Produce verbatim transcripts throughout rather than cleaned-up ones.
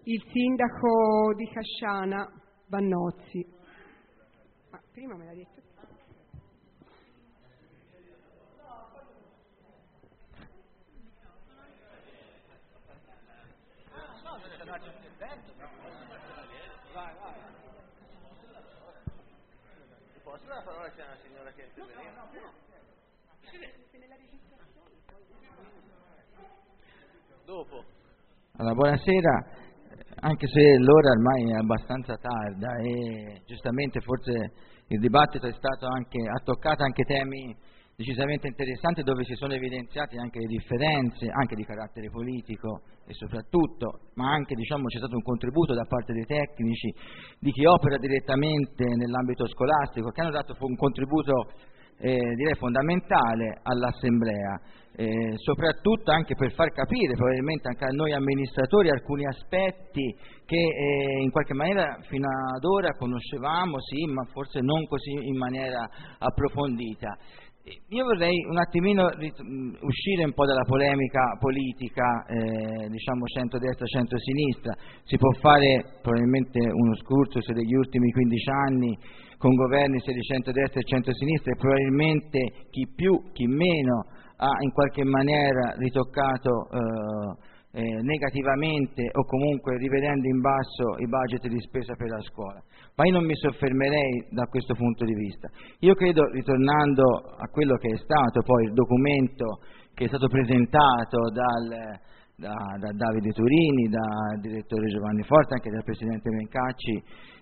il sindaco di Casciana Vannozzi. Ma prima me l'ha detto. Posso dare la parola c'è una signora che interveniva? Dopo. Allora, buonasera, anche se l'ora ormai è abbastanza tarda e giustamente forse il dibattito è stato anche, ha toccato anche temi decisamente interessanti dove si sono evidenziate anche le differenze, anche di carattere politico e soprattutto, ma anche diciamo c'è stato un contributo da parte dei tecnici, di chi opera direttamente nell'ambito scolastico, che hanno dato un contributo eh, direi fondamentale all'Assemblea, eh, soprattutto anche per far capire probabilmente anche a noi amministratori alcuni aspetti che eh, in qualche maniera fino ad ora conoscevamo, sì, ma forse non così in maniera approfondita. Io vorrei un attimino uscire un po' dalla polemica politica, eh, diciamo centrodestra, centrosinistra. Si può fare probabilmente uno excursus degli ultimi quindici anni con governi sia di centrodestra e centrosinistra e probabilmente chi più, chi meno ha in qualche maniera ritoccato eh, eh, negativamente o comunque rivedendo in basso i budget di spesa per la scuola. Ma io non mi soffermerei da questo punto di vista. Io credo, ritornando a quello che è stato poi il documento che è stato presentato dal, da, da Davide Turini, dal direttore Giovanni Forte, anche dal presidente Mencacci,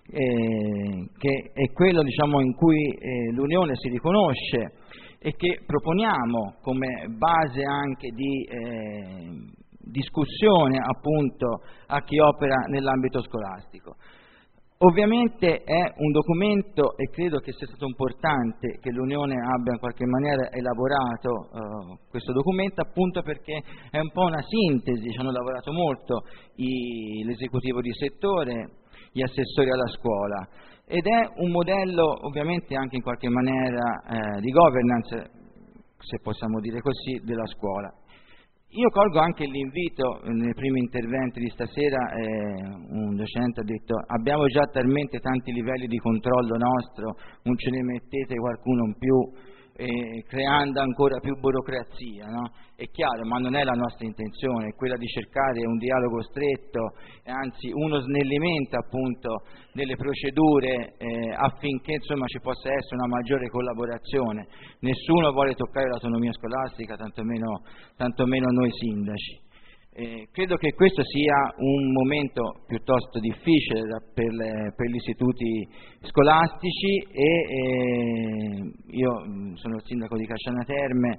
eh, che è quello diciamo, in cui eh, l'Unione si riconosce e che proponiamo come base anche di eh, discussione appunto a chi opera nell'ambito scolastico. Ovviamente è un documento e credo che sia stato importante che l'Unione abbia in qualche maniera elaborato uh, questo documento appunto perché è un po' una sintesi, ci hanno lavorato molto i, l'esecutivo di settore, gli assessori alla scuola ed è un modello ovviamente anche in qualche maniera eh, di governance, se possiamo dire così, della scuola. Io colgo anche l'invito, nei primi interventi di stasera eh, un docente ha detto abbiamo già talmente tanti livelli di controllo nostro, non ce ne mettete qualcuno in più, eh, creando ancora più burocrazia, no? È chiaro, ma non è la nostra intenzione, è quella di cercare un dialogo stretto, anzi uno snellimento appunto delle procedure eh, affinché insomma ci possa essere una maggiore collaborazione. Nessuno vuole toccare l'autonomia scolastica, tantomeno, tantomeno noi sindaci. Eh, credo che questo sia un momento piuttosto difficile da, per, le, per gli istituti scolastici e eh, io sono il sindaco di Casciana Terme,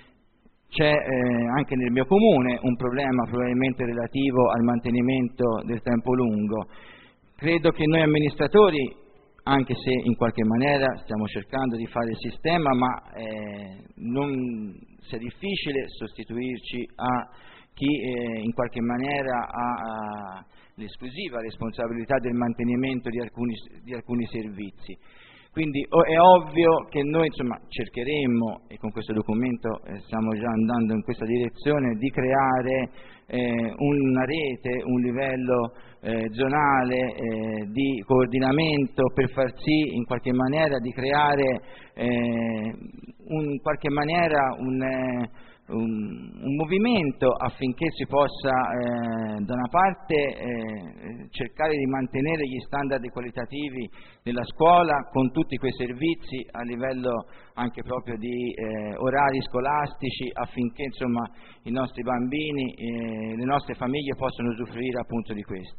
c'è eh, anche nel mio comune un problema probabilmente relativo al mantenimento del tempo lungo. Credo che noi amministratori, anche se in qualche maniera stiamo cercando di fare il sistema, ma eh, non sia difficile sostituirci a chi eh, in qualche maniera ha, ha l'esclusiva responsabilità del mantenimento di alcuni, di alcuni servizi. Quindi oh, è ovvio che noi insomma, cercheremo, e con questo documento eh, stiamo già andando in questa direzione, di creare eh, una rete, un livello eh, zonale eh, di coordinamento per far sì in qualche maniera di creare eh, un, in qualche maniera un... Eh, Un, un movimento affinché si possa eh, da una parte eh, cercare di mantenere gli standard qualitativi della scuola con tutti quei servizi a livello anche proprio di eh, orari scolastici affinché insomma i nostri bambini e eh, le nostre famiglie possano usufruire appunto di questi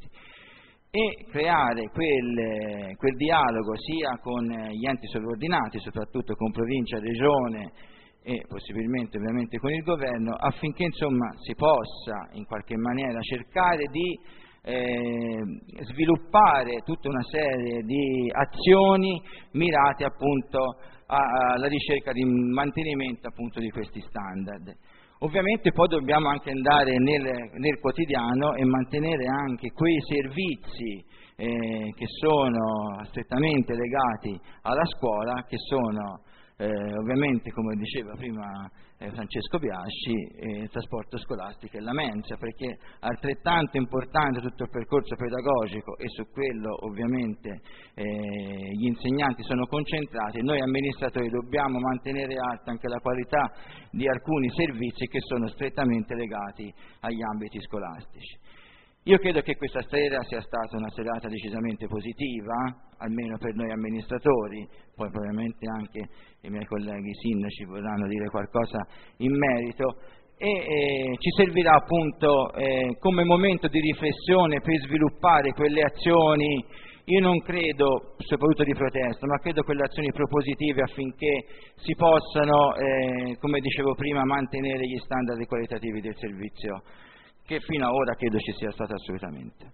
e creare quel, quel dialogo sia con gli enti sovraordinati, soprattutto con provincia, regione e possibilmente ovviamente con il governo, affinché insomma si possa in qualche maniera cercare di eh, sviluppare tutta una serie di azioni mirate appunto alla ricerca di mantenimento appunto di questi standard. Ovviamente poi dobbiamo anche andare nel, nel quotidiano e mantenere anche quei servizi eh, che sono strettamente legati alla scuola, che sono Eh, ovviamente, come diceva prima eh, Francesco Biasci, eh, il trasporto scolastico e la mensa, perché altrettanto importante tutto il percorso pedagogico, e su quello ovviamente eh, gli insegnanti sono concentrati. Noi amministratori dobbiamo mantenere alta anche la qualità di alcuni servizi che sono strettamente legati agli ambiti scolastici. Io credo che questa sera sia stata una serata decisamente positiva, almeno per noi amministratori, poi probabilmente anche i miei colleghi sindaci vorranno dire qualcosa in merito, e eh, ci servirà appunto eh, come momento di riflessione per sviluppare quelle azioni, io non credo soprattutto di protesta, ma credo quelle azioni propositive affinché si possano, eh, come dicevo prima, mantenere gli standard qualitativi del servizio, che fino ad ora credo ci sia stato assolutamente.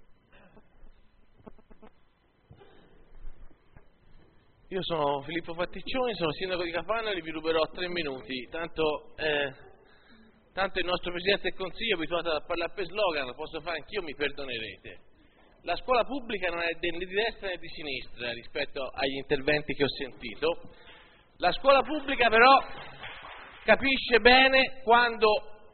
Io sono Filippo Fatticcioni, sono sindaco di Capanna e vi ruberò tre minuti, tanto, eh, tanto il nostro Presidente del Consiglio è abituato a parlare per slogan, lo posso fare anch'io, mi perdonerete. La scuola pubblica non è né di destra né di sinistra rispetto agli interventi che ho sentito. La scuola pubblica però capisce bene quando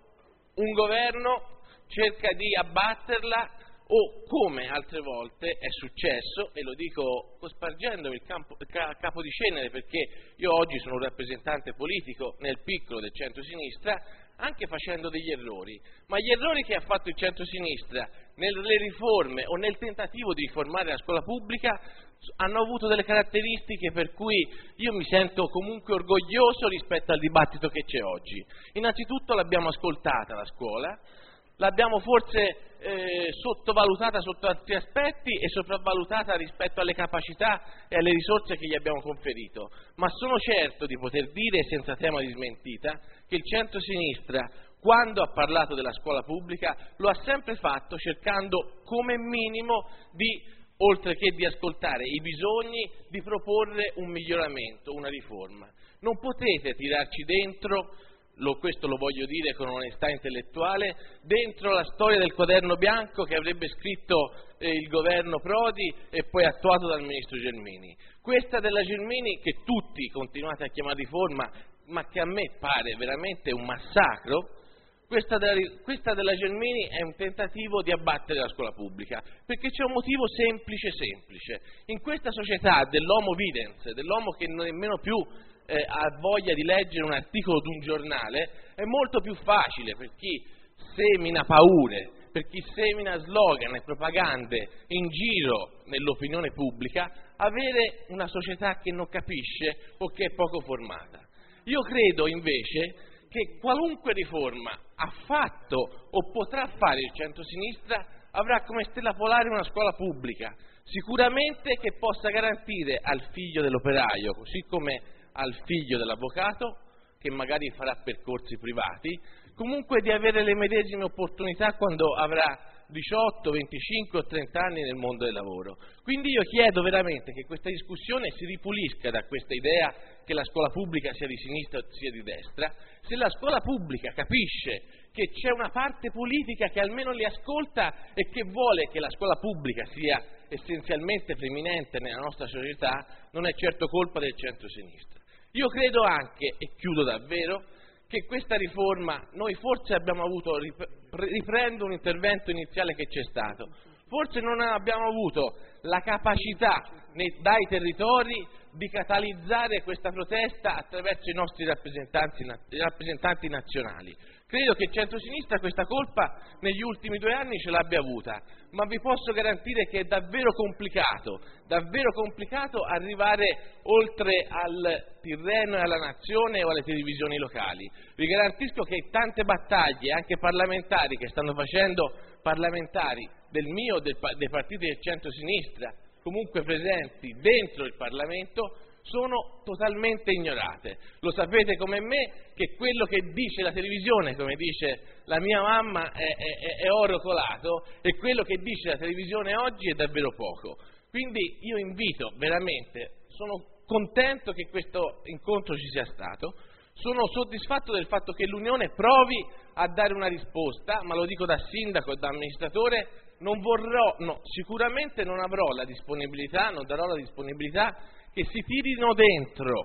un governo cerca di abbatterla o, come altre volte è successo, e lo dico cospargendomi il, campo, il capo di cenere, perché io oggi sono un rappresentante politico nel piccolo del centro-sinistra, anche facendo degli errori, ma gli errori che ha fatto il centro-sinistra nelle riforme o nel tentativo di riformare la scuola pubblica hanno avuto delle caratteristiche per cui io mi sento comunque orgoglioso rispetto al dibattito che c'è oggi. Innanzitutto l'abbiamo ascoltata la scuola, l'abbiamo forse eh, sottovalutata sotto altri aspetti e sopravvalutata rispetto alle capacità e alle risorse che gli abbiamo conferito, ma sono certo di poter dire, senza tema di smentita, che il centro-sinistra, quando ha parlato della scuola pubblica, lo ha sempre fatto cercando come minimo di, oltre che di ascoltare i bisogni, di proporre un miglioramento, una riforma. Non potete tirarci dentro, Lo, questo lo voglio dire con onestà intellettuale, dentro la storia del quaderno bianco che avrebbe scritto eh, il governo Prodi e poi attuato dal ministro Gelmini. Questa della Gelmini, che tutti continuate a chiamare riforma, ma che a me pare veramente un massacro, questa della, questa della Gelmini è un tentativo di abbattere la scuola pubblica, perché c'è un motivo semplice semplice. In questa società dell'homo videns, dell'uomo che non nemmeno più Eh, ha voglia di leggere un articolo di un giornale, è molto più facile per chi semina paure, per chi semina slogan e propagande in giro nell'opinione pubblica, avere una società che non capisce o che è poco formata. Io credo invece che qualunque riforma ha fatto o potrà fare il centro-sinistra avrà come stella polare una scuola pubblica, sicuramente che possa garantire al figlio dell'operaio, così come al figlio dell'avvocato, che magari farà percorsi privati, comunque di avere le medesime opportunità quando avrà diciotto, venticinque o trenta anni nel mondo del lavoro. Quindi io chiedo veramente che questa discussione si ripulisca da questa idea che la scuola pubblica sia di sinistra o sia di destra. Se la scuola pubblica capisce che c'è una parte politica che almeno li ascolta e che vuole che la scuola pubblica sia essenzialmente preminente nella nostra società, non è certo colpa del centro-sinistra. Io credo anche, e chiudo davvero, che questa riforma noi forse abbiamo avuto, riprendo un intervento iniziale che c'è stato, forse non abbiamo avuto la capacità dai territori di catalizzare questa protesta attraverso i nostri rappresentanti, rappresentanti nazionali. Credo che il centro-sinistra questa colpa negli ultimi due anni ce l'abbia avuta, ma vi posso garantire che è davvero complicato, davvero complicato arrivare oltre al Tirreno e alla Nazione o alle televisioni locali. Vi garantisco che tante battaglie, anche parlamentari, che stanno facendo parlamentari del mio, del, dei partiti del centro-sinistra, comunque presenti dentro il Parlamento, sono totalmente ignorate. Lo sapete come me che quello che dice la televisione, come dice la mia mamma, è, è, è oro colato, e quello che dice la televisione oggi è davvero poco. Quindi io invito veramente, sono contento che questo incontro ci sia stato, sono soddisfatto del fatto che l'Unione provi a dare una risposta, ma lo dico da sindaco e da amministratore, non vorrò, no, sicuramente non avrò la disponibilità, non darò la disponibilità che si tirino dentro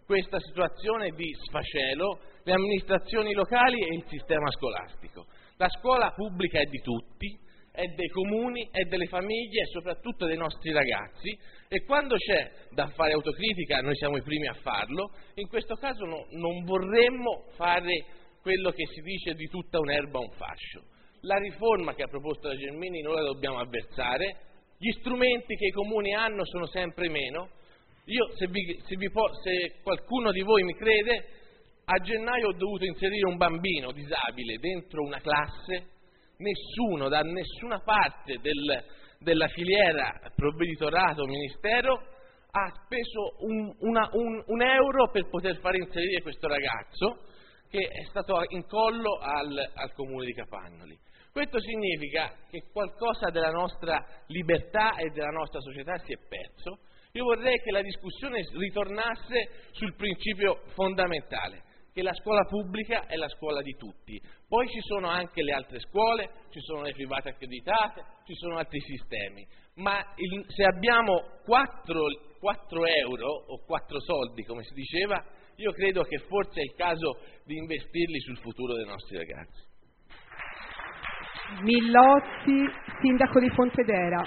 questa situazione di sfacelo le amministrazioni locali e il sistema scolastico. La scuola pubblica è di tutti, è dei comuni, è delle famiglie e soprattutto dei nostri ragazzi, e quando c'è da fare autocritica noi siamo i primi a farlo. In questo caso no, non vorremmo fare quello che si dice di tutta un'erba un fascio. La riforma che ha proposto la Gelmini noi la dobbiamo avversare, gli strumenti che i comuni hanno sono sempre meno. Io, se, vi, se, vi po- se qualcuno di voi mi crede, a gennaio ho dovuto inserire un bambino disabile dentro una classe, nessuno, da nessuna parte del, della filiera provveditorato ministero ha speso un, una, un, un euro per poter far inserire questo ragazzo, che è stato in collo al, al comune di Capannoli. Questo significa che qualcosa della nostra libertà e della nostra società si è perso. Io vorrei che la discussione ritornasse sul principio fondamentale, che la scuola pubblica è la scuola di tutti. Poi ci sono anche le altre scuole, ci sono le private accreditate, ci sono altri sistemi, ma il, se abbiamo quattro euro o quattro soldi, come si diceva, io credo che forse è il caso di investirli sul futuro dei nostri ragazzi. Millozzi, sindaco di Pontedera.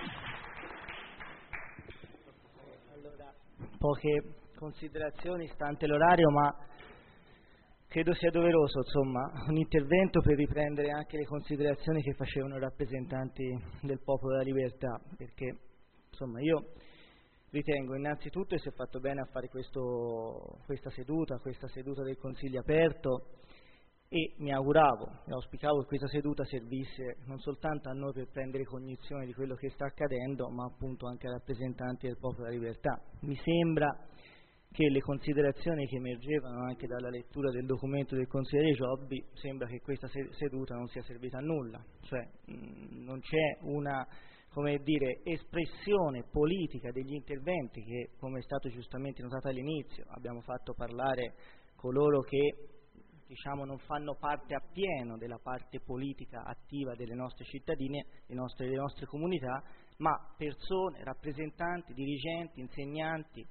Allora, poche considerazioni stante l'orario, ma credo sia doveroso, insomma, un intervento per riprendere anche le considerazioni che facevano i rappresentanti del Popolo della Libertà, perché insomma io ritengo innanzitutto che si è fatto bene a fare questo, questa seduta, questa seduta del Consiglio aperto, e mi auguravo e auspicavo che questa seduta servisse non soltanto a noi per prendere cognizione di quello che sta accadendo, ma appunto anche ai rappresentanti del Popolo della Libertà. Mi sembra che le considerazioni che emergevano anche dalla lettura del documento del consigliere Giobbi, sembra che questa seduta non sia servita a nulla, cioè mh, non c'è una, come dire, espressione politica degli interventi che, come è stato giustamente notato all'inizio, abbiamo fatto parlare coloro che diciamo non fanno parte appieno della parte politica attiva delle nostre cittadine, delle nostre, delle nostre comunità, ma persone, rappresentanti, dirigenti, insegnanti,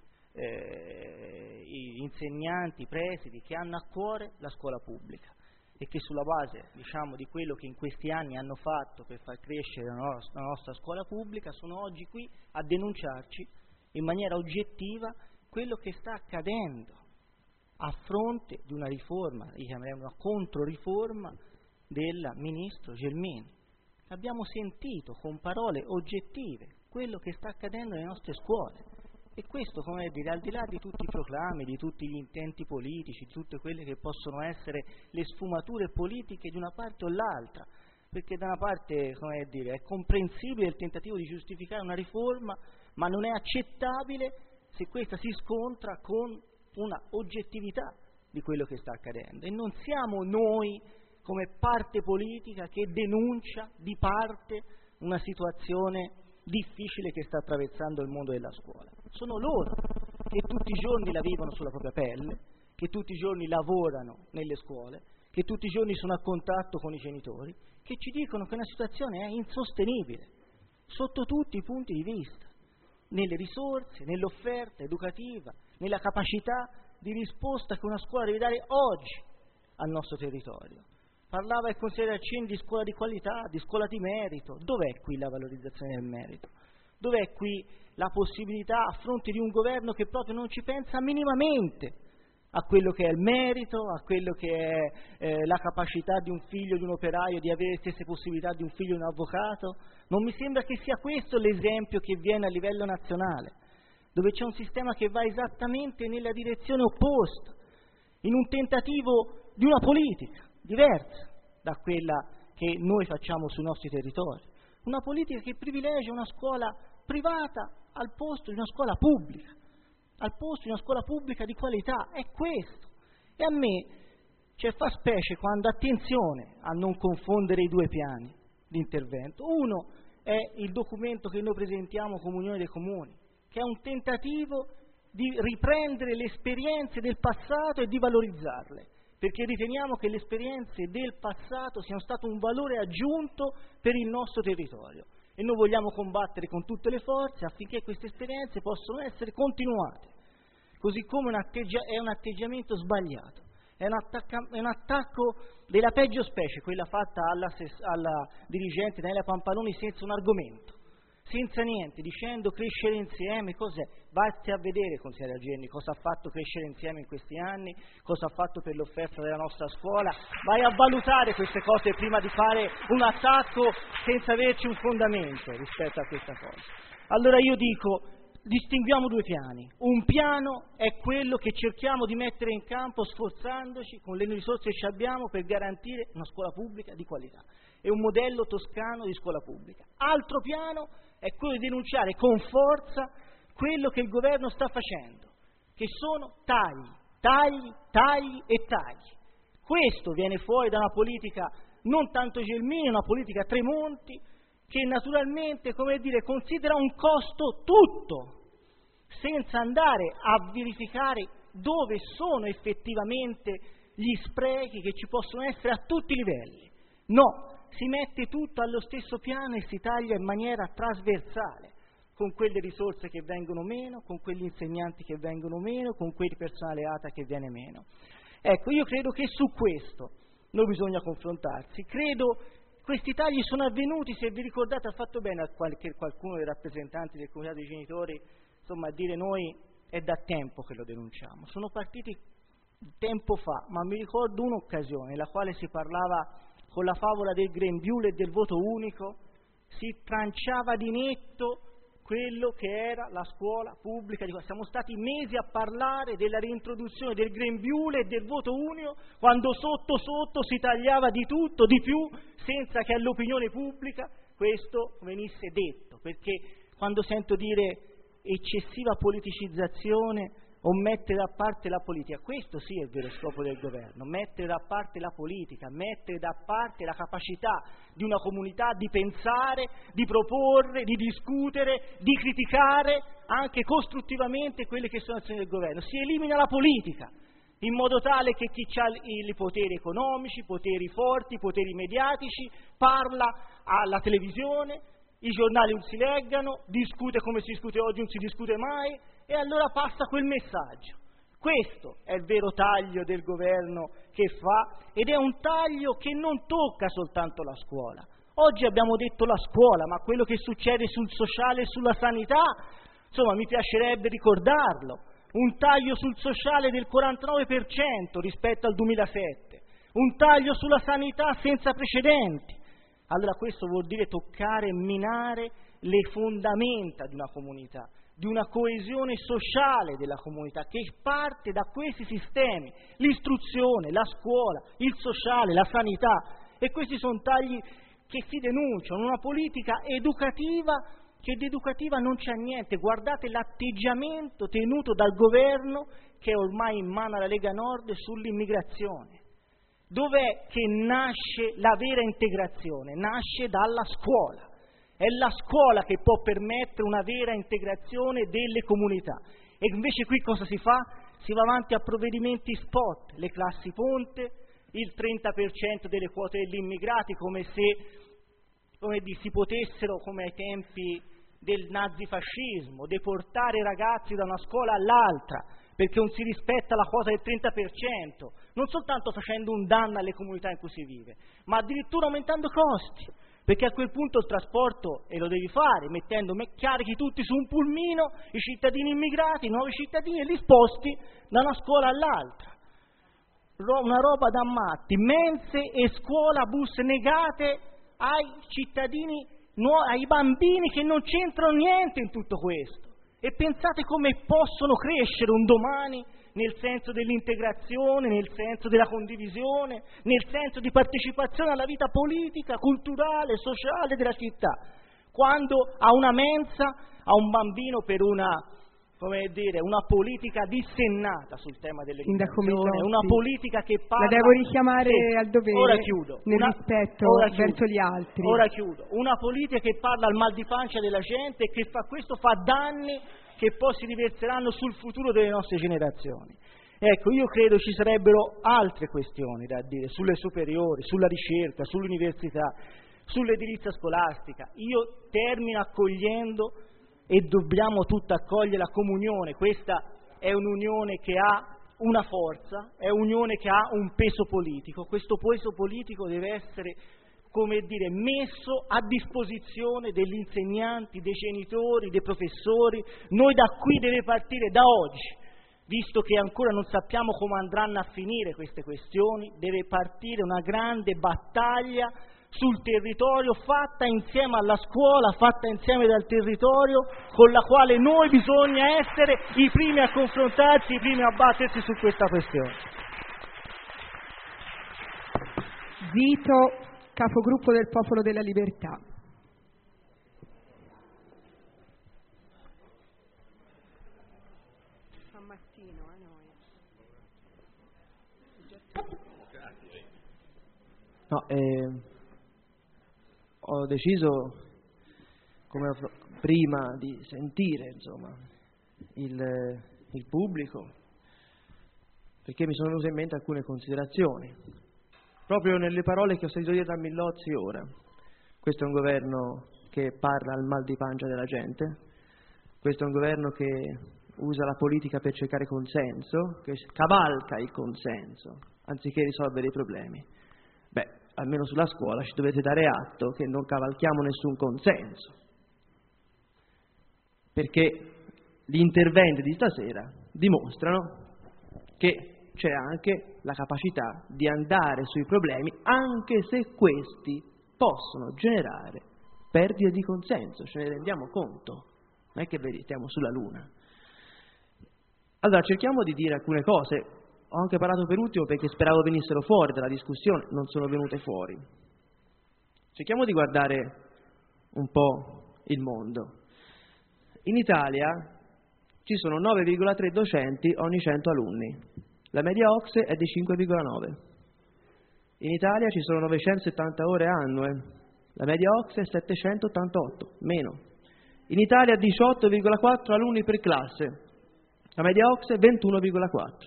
eh, insegnanti, presidi, che hanno a cuore la scuola pubblica e che sulla base diciamo, di quello che in questi anni hanno fatto per far crescere la nostra, la nostra scuola pubblica sono oggi qui a denunciarci in maniera oggettiva quello che sta accadendo a fronte di una riforma, io chiamerei una controriforma del ministro Gelmini. Abbiamo sentito con parole oggettive quello che sta accadendo nelle nostre scuole, e questo, come dire, al di là di tutti i proclami, di tutti gli intenti politici, di tutte quelle che possono essere le sfumature politiche di una parte o l'altra, perché da una parte, come dire, è comprensibile il tentativo di giustificare una riforma, ma non è accettabile se questa si scontra con una oggettività di quello che sta accadendo, e non siamo noi come parte politica che denuncia di parte una situazione difficile che sta attraversando il mondo della scuola. Sono loro che tutti i giorni la vivono sulla propria pelle, che tutti i giorni lavorano nelle scuole, che tutti i giorni sono a contatto con i genitori, che ci dicono che una situazione è insostenibile sotto tutti i punti di vista, nelle risorse, nell'offerta educativa, nella capacità di risposta che una scuola deve dare oggi al nostro territorio. Parlava il consigliere Accini di scuola di qualità, di scuola di merito. Dov'è qui la valorizzazione del merito? Dov'è qui la possibilità, a fronte di un governo che proprio non ci pensa minimamente a quello che è il merito, a quello che è eh, la capacità di un figlio di un operaio di avere le stesse possibilità di un figlio di un avvocato? Non mi sembra che sia questo l'esempio che viene a livello nazionale, dove c'è un sistema che va esattamente nella direzione opposta, in un tentativo di una politica diversa da quella che noi facciamo sui nostri territori, una politica che privilegia una scuola privata al posto di una scuola pubblica, al posto di una scuola pubblica di qualità. È questo. E a me cioè, fa specie quando, attenzione a non confondere i due piani di intervento. Uno è il documento che noi presentiamo come Unione dei Comuni, che è un tentativo di riprendere le esperienze del passato e di valorizzarle, perché riteniamo che le esperienze del passato siano state un valore aggiunto per il nostro territorio e noi vogliamo combattere con tutte le forze affinché queste esperienze possano essere continuate. così come un atteggia- è un atteggiamento sbagliato, è un, attacca- è un attacco della peggio specie, quella fatta alla, ses- alla dirigente Nela Pampaloni senza un argomento, senza niente, dicendo crescere insieme, cos'è? Vatti a vedere, consigliere Algerni, cosa ha fatto crescere insieme in questi anni, cosa ha fatto per l'offerta della nostra scuola, vai a valutare queste cose prima di fare un attacco senza averci un fondamento rispetto a questa cosa. Allora io dico, distinguiamo due piani. Un piano è quello che cerchiamo di mettere in campo sforzandoci con le risorse che abbiamo per garantire una scuola pubblica di qualità e un modello toscano di scuola pubblica. Altro piano è quello di denunciare con forza quello che il governo sta facendo, che sono tagli, tagli, tagli e tagli. Questo viene fuori da una politica non tanto Gelmini, una politica Tremonti, che naturalmente, come dire, considera un costo tutto, senza andare a verificare dove sono effettivamente gli sprechi che ci possono essere a tutti i livelli. No, si mette tutto allo stesso piano e si taglia in maniera trasversale, con quelle risorse che vengono meno, con quegli insegnanti che vengono meno, con quel personale A T A che viene meno. Ecco, io credo che su questo non bisogna confrontarsi. Credo questi tagli sono avvenuti, se vi ricordate, ha fatto bene a qualche, qualcuno dei rappresentanti del Comitato dei Genitori, insomma, a dire noi è da tempo che lo denunciamo. Sono partiti tempo fa, ma mi ricordo un'occasione nella quale si parlava con la favola del grembiule e del voto unico, si tranciava di netto quello che era la scuola pubblica. Siamo stati mesi a parlare della reintroduzione del grembiule e del voto unico, quando sotto sotto si tagliava di tutto, di più, senza che all'opinione pubblica questo venisse detto. Perché quando sento dire eccessiva politicizzazione o mettere da parte la politica, questo sì è il vero scopo del governo, mettere da parte la politica, mettere da parte la capacità di una comunità di pensare, di proporre, di discutere, di criticare anche costruttivamente quelle che sono le azioni del governo. Si elimina la politica in modo tale che chi ha i poteri economici, poteri forti, poteri mediatici, parla alla televisione, i giornali non si leggano, discute come si discute oggi, non si discute mai, e allora passa quel messaggio. Questo è il vero taglio del governo che fa, ed è un taglio che non tocca soltanto la scuola. Oggi abbiamo detto la scuola, ma quello che succede sul sociale e sulla sanità, insomma, mi piacerebbe ricordarlo. Un taglio sul sociale del quarantanove per cento rispetto al duemilasette, un taglio sulla sanità senza precedenti. Allora questo vuol dire toccare e minare le fondamenta di una comunità, di una coesione sociale della comunità che parte da questi sistemi, l'istruzione, la scuola, il sociale, la sanità, e questi sono tagli che si denunciano, una politica educativa che di educativa non c'è niente. Guardate l'atteggiamento tenuto dal governo, che è ormai in mano alla Lega Nord, sull'immigrazione. Dov'è che nasce la vera integrazione? Nasce dalla scuola. È la scuola che può permettere una vera integrazione delle comunità. E invece qui cosa si fa? Si va avanti a provvedimenti spot, le classi ponte, il trenta per cento delle quote degli immigrati, come se come di, si potessero, come ai tempi del nazifascismo, deportare i ragazzi da una scuola all'altra, perché non si rispetta la quota del trenta per cento, non soltanto facendo un danno alle comunità in cui si vive, ma addirittura aumentando i costi, perché a quel punto il trasporto, e lo devi fare, mettendo, carichi tutti su un pulmino, i cittadini immigrati, i nuovi cittadini, e li sposti da una scuola all'altra. Ro- una roba da matti, mense e scuola bus negate ai cittadini, nu- ai bambini che non c'entrano niente in tutto questo. E pensate come possono crescere un domani nel senso dell'integrazione, nel senso della condivisione, nel senso di partecipazione alla vita politica, culturale, sociale della città, quando a una mensa, a un bambino per una, come dire, una politica dissennata sul tema dell'immigrazione, una politica che parla... La devo richiamare sì, al dovere, ora chiudo, nel una, rispetto ora verso chiudo, gli altri. Ora chiudo. Una politica che parla al mal di pancia della gente e che fa questo fa danni che poi si riverseranno sul futuro delle nostre generazioni. Ecco, io credo ci sarebbero altre questioni da dire, sulle superiori, sulla ricerca, sull'università, sull'edilizia scolastica. Io termino accogliendo, e dobbiamo tutti accogliere la comunione, questa è un'unione che ha una forza, è un'unione che ha un peso politico. Questo peso politico deve essere, come dire, messo a disposizione degli insegnanti, dei genitori, dei professori. Noi da qui deve partire, da oggi, visto che ancora non sappiamo come andranno a finire queste questioni, deve partire una grande battaglia sul territorio, fatta insieme alla scuola, fatta insieme dal territorio, con la quale noi bisogna essere i primi a confrontarci, i primi a battersi su questa questione. Vito, capogruppo del Popolo della Libertà. Stamattina, eh, noi. No, eh, ho deciso, come prima, di sentire insomma il, il pubblico, perché mi sono venute in mente alcune considerazioni, proprio nelle parole che ho sentito dire da Millozzi ora. Questo è un governo che parla al mal di pancia della gente, questo è un governo che usa la politica per cercare consenso, che cavalca il consenso, anziché risolvere i problemi. Beh, almeno sulla scuola ci dovete dare atto che non cavalchiamo nessun consenso, perché gli interventi di stasera dimostrano che c'è anche la capacità di andare sui problemi, anche se questi possono generare perdite di consenso, ce ne rendiamo conto, non è che vedi, stiamo sulla luna. Allora cerchiamo di dire alcune cose. Ho anche parlato per ultimo perché speravo venissero fuori dalla discussione, non sono venute fuori. Cerchiamo di guardare un po' il mondo. In Italia ci sono nove virgola tre docenti ogni cento alunni, la media O C S E è di cinque virgola nove. In Italia ci sono novecentosettanta ore annue, la media O C S E è settecentottantotto, meno. In Italia diciotto virgola quattro alunni per classe, la media O C S E è ventuno virgola quattro.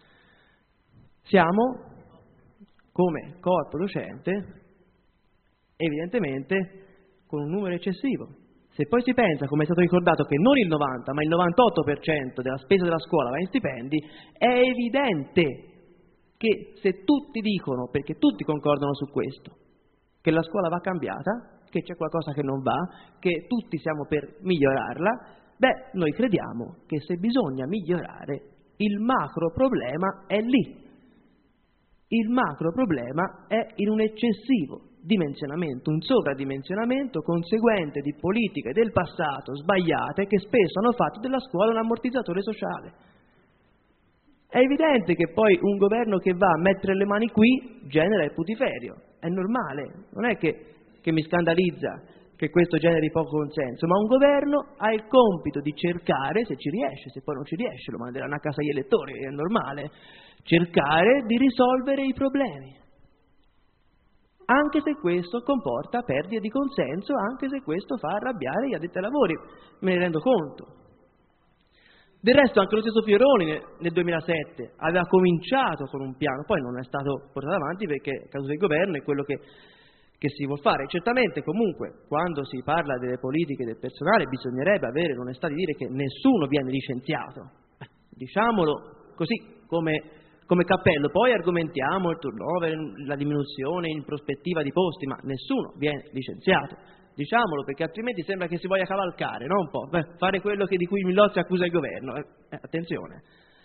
Siamo, come corpo docente, evidentemente con un numero eccessivo. Se poi si pensa, come è stato ricordato, che non il novanta ma il novantotto per cento della spesa della scuola va in stipendi, è evidente che se tutti dicono, perché tutti concordano su questo, che la scuola va cambiata, che c'è qualcosa che non va, che tutti siamo per migliorarla, beh, noi crediamo che se bisogna migliorare, il macro problema è lì. Il macro problema è in un eccessivo dimensionamento, un sovradimensionamento conseguente di politiche del passato sbagliate che spesso hanno fatto della scuola un ammortizzatore sociale. È evidente che poi un governo che va a mettere le mani qui genera il putiferio, è normale, non è che, che mi scandalizza che questo generi poco consenso, ma un governo ha il compito di cercare, se ci riesce, se poi non ci riesce lo manderanno a casa gli elettori, è normale, cercare di risolvere i problemi, anche se questo comporta perdita di consenso, anche se questo fa arrabbiare gli addetti ai lavori, me ne rendo conto. Del resto anche lo stesso Fioroni nel duemilasette aveva cominciato con un piano, poi non è stato portato avanti perché a causa del governo è quello che, che si vuol fare. Certamente comunque quando si parla delle politiche del personale bisognerebbe avere l'onestà di dire che nessuno viene licenziato, diciamolo così come... come cappello, poi argomentiamo il turnover, la diminuzione in prospettiva di posti, ma nessuno viene licenziato, diciamolo, perché altrimenti sembra che si voglia cavalcare, no? Un po', beh, fare quello che di cui Millozzi accusa il governo, eh, eh, attenzione.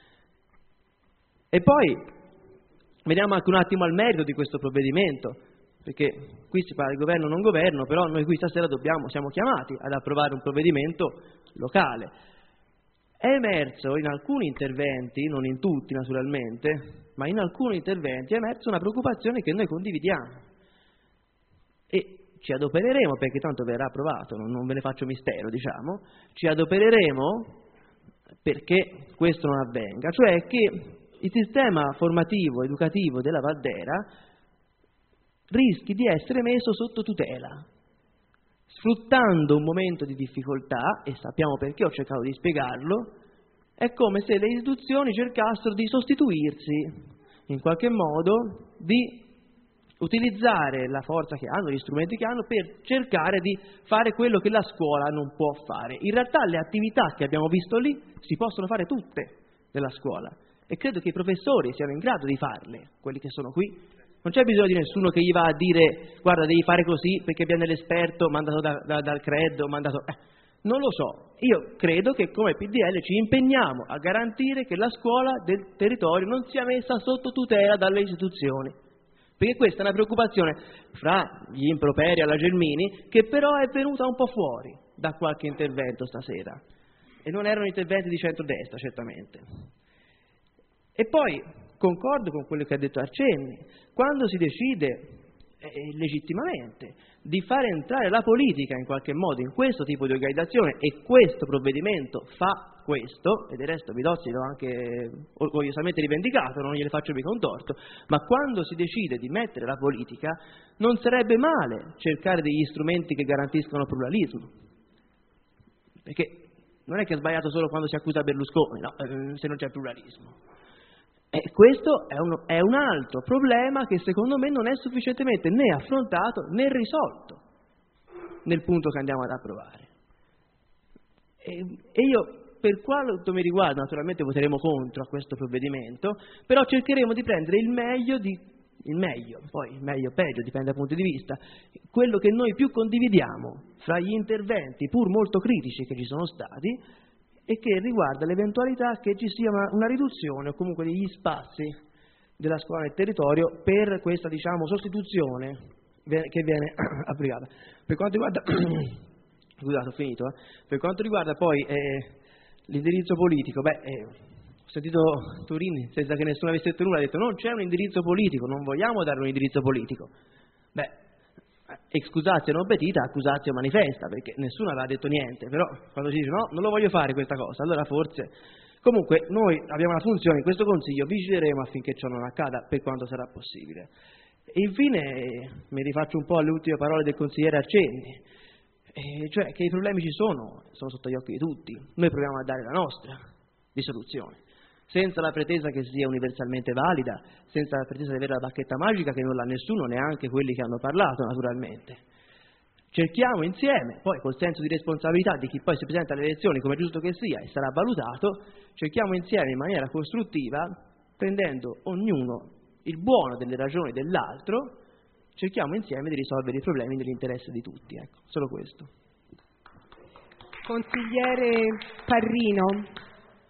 E poi veniamo anche un attimo al merito di questo provvedimento, perché qui si parla di governo non governo, però noi qui stasera dobbiamo, siamo chiamati ad approvare un provvedimento locale. È emerso in alcuni interventi, non in tutti naturalmente, ma in alcuni interventi è emersa una preoccupazione che noi condividiamo e ci adopereremo, perché tanto verrà approvato, non, non ve ne faccio mistero, diciamo, ci adopereremo perché questo non avvenga, cioè che il sistema formativo, educativo della Valdera rischi di essere messo sotto tutela, sfruttando un momento di difficoltà, e sappiamo perché, ho cercato di spiegarlo. È come se le istituzioni cercassero di sostituirsi, in qualche modo, di utilizzare la forza che hanno, gli strumenti che hanno, per cercare di fare quello che la scuola non può fare. In realtà le attività che abbiamo visto lì si possono fare tutte, della scuola, e credo che i professori siano in grado di farle, quelli che sono qui. Non c'è bisogno di nessuno che gli va a dire guarda devi fare così perché viene l'esperto mandato da, da, dal credo, mandato... Eh, non lo so, io credo che come P D L ci impegniamo a garantire che la scuola del territorio non sia messa sotto tutela dalle istituzioni, perché questa è una preoccupazione fra gli improperi alla Gelmini che però è venuta un po' fuori da qualche intervento stasera, e non erano interventi di centrodestra certamente. E poi concordo con quello che ha detto Arcemmi, quando si decide eh, legittimamente di far entrare la politica in qualche modo in questo tipo di organizzazione, e questo provvedimento fa questo, e del resto Vidozzi l'ho anche orgogliosamente rivendicato, non gliene faccio mica un torto, ma quando si decide di mettere la politica non sarebbe male cercare degli strumenti che garantiscono pluralismo, perché non è che è sbagliato solo quando si accusa Berlusconi, no, se non c'è pluralismo. E questo è un, è un altro problema che secondo me non è sufficientemente né affrontato né risolto nel punto che andiamo ad approvare. E, e io, per quanto mi riguarda, naturalmente voteremo contro a questo provvedimento, però cercheremo di prendere il meglio, di, il meglio, poi il meglio o peggio, dipende dal punto di vista, quello che noi più condividiamo fra gli interventi pur molto critici che ci sono stati, e che riguarda l'eventualità che ci sia una, una riduzione o comunque degli spazi della scuola nel territorio per questa, diciamo, sostituzione che viene applicata. Per quanto riguarda, scusate, ho finito, eh? Per quanto riguarda poi eh, l'indirizzo politico, beh, eh, ho sentito Turini, senza che nessuno avesse detto nulla, ha detto non c'è un indirizzo politico, non vogliamo dare un indirizzo politico. Beh, excusatio non petita, accusatio manifesta, perché nessuno aveva detto niente, però quando si dice no, non lo voglio fare questa cosa, allora forse... Comunque noi abbiamo una funzione in questo Consiglio, vigileremo affinché ciò non accada per quanto sarà possibile. E infine mi rifaccio un po' alle ultime parole del consigliere Arcemmi, e cioè che i problemi ci sono, sono sotto gli occhi di tutti, noi proviamo a dare la nostra di soluzione, senza la pretesa che sia universalmente valida, senza la pretesa di avere la bacchetta magica che non l'ha nessuno, neanche quelli che hanno parlato naturalmente. Cerchiamo insieme, poi col senso di responsabilità di chi poi si presenta alle elezioni, come è giusto che sia, e sarà valutato, cerchiamo insieme in maniera costruttiva, prendendo ognuno il buono delle ragioni dell'altro, cerchiamo insieme di risolvere i problemi nell'interesse di tutti. Ecco, solo questo. Consigliere Parrino.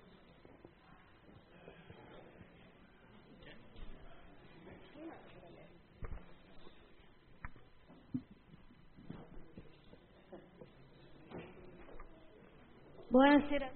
Buonasera.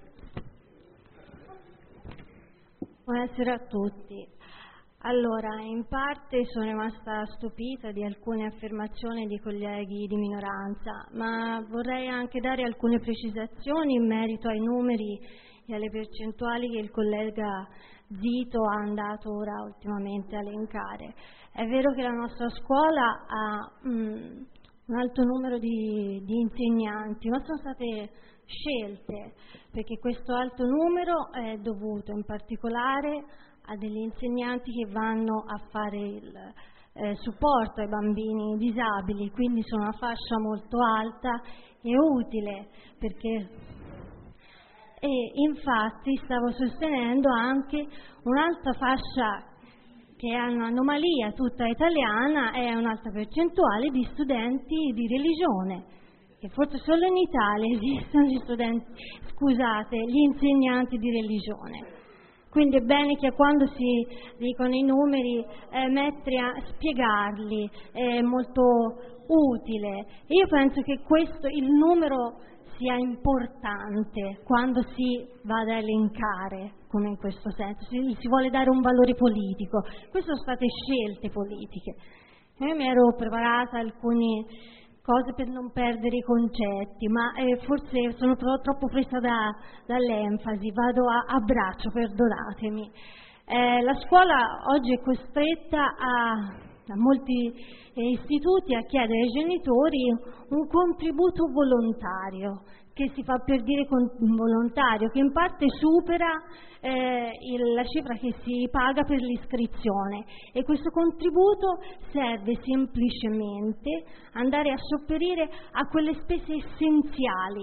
Buonasera a tutti. Allora, in parte sono rimasta stupita di alcune affermazioni di colleghi di minoranza, ma vorrei anche dare alcune precisazioni in merito ai numeri e alle percentuali che il collega Zito ha andato ora ultimamente a elencare. È vero che la nostra scuola ha mm, un alto numero di, di insegnanti, ma sono state scelte, perché questo alto numero è dovuto in particolare a degli insegnanti che vanno a fare il eh, supporto ai bambini disabili, quindi sono una fascia molto alta e utile, perché e infatti stavo sostenendo anche un'alta fascia che è un'anomalia tutta italiana, è un'alta percentuale di studenti di religione, che forse solo in Italia esistono gli studenti, scusate, gli insegnanti di religione. Quindi è bene che quando si dicono i numeri eh, mettere a spiegarli, è molto utile. E io penso che questo, il numero sia importante quando si va ad elencare, come in questo senso, si, si vuole dare un valore politico. Queste sono state scelte politiche. Io mi ero preparata alcune cose per non perdere i concetti, ma eh, forse sono tro- troppo presa da, dall'enfasi, vado a, a braccio, perdonatemi. Eh, la scuola oggi è costretta a, a molti eh, istituti a chiedere ai genitori un contributo volontario, che si fa per dire volontario, che in parte supera eh, il, la cifra che si paga per l'iscrizione, e questo contributo serve semplicemente andare a sopperire a quelle spese essenziali,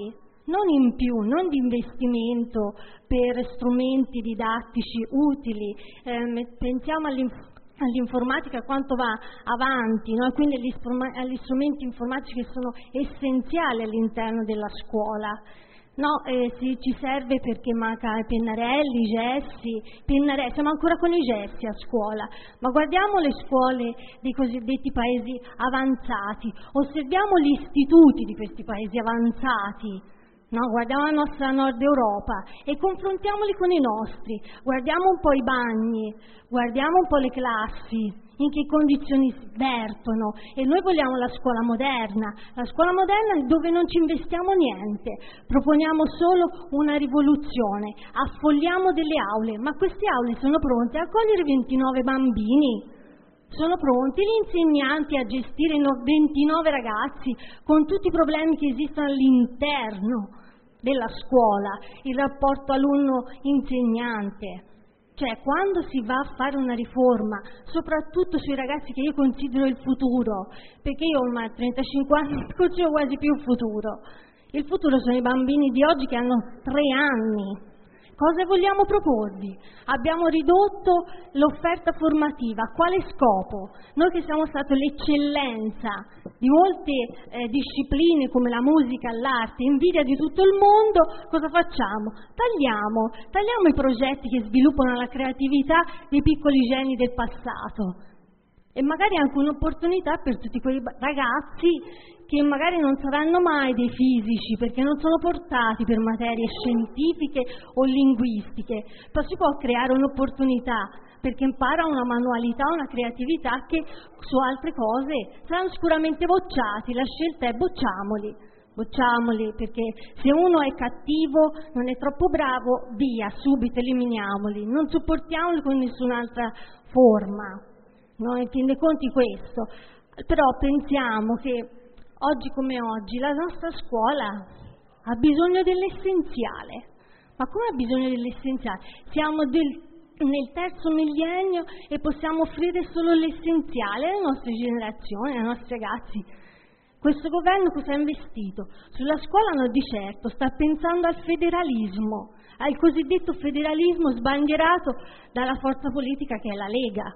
non in più, non di investimento per strumenti didattici utili. Eh, pensiamo all'inf- all'informatica quanto va avanti, no? Quindi agli, strum- agli strumenti informatici che sono essenziali all'interno della scuola. No, eh, sì, ci serve perché manca i pennarelli, i gessi, pennarelli, siamo ancora con i gessi a scuola, ma guardiamo le scuole dei cosiddetti paesi avanzati, osserviamo gli istituti di questi paesi avanzati, no? Guardiamo la nostra Nord Europa e confrontiamoli con i nostri, guardiamo un po' i bagni, guardiamo un po' le classi, in che condizioni vertono, e noi vogliamo la scuola moderna, la scuola moderna dove non ci investiamo niente, proponiamo solo una rivoluzione, affolliamo delle aule, ma queste aule sono pronte a accogliere ventinove bambini? Sono pronti gli insegnanti a gestire ventinove ragazzi con tutti i problemi che esistono all'interno della scuola, il rapporto alunno-insegnante? Cioè, quando si va a fare una riforma, soprattutto sui ragazzi che io considero il futuro, perché io ormai a trentacinque anni non considero quasi più il futuro, il futuro sono i bambini di oggi che hanno tre anni. Cosa vogliamo proporvi? Abbiamo ridotto l'offerta formativa. A quale scopo? Noi che siamo stati l'eccellenza di molte eh, discipline come la musica, l'arte, invidia di tutto il mondo, cosa facciamo? Tagliamo, tagliamo i progetti che sviluppano la creatività dei piccoli geni del passato. E magari anche un'opportunità per tutti quei ragazzi che magari non saranno mai dei fisici perché non sono portati per materie scientifiche o linguistiche, però si può creare un'opportunità perché imparano una manualità, una creatività che su altre cose saranno sicuramente bocciati. La scelta è bocciamoli, bocciamoli, perché se uno è cattivo, non è troppo bravo, via, subito eliminiamoli, non supportiamoli con nessun'altra forma. Non tiene conto di questo, però pensiamo che oggi come oggi la nostra scuola ha bisogno dell'essenziale. Ma come ha bisogno dell'essenziale? Siamo del, nel terzo millennio e possiamo offrire solo l'essenziale alle nostre generazioni, ai nostri ragazzi. Questo governo cosa ha investito? Sulla scuola no di certo, sta pensando al federalismo, al cosiddetto federalismo sbandierato dalla forza politica che è la Lega.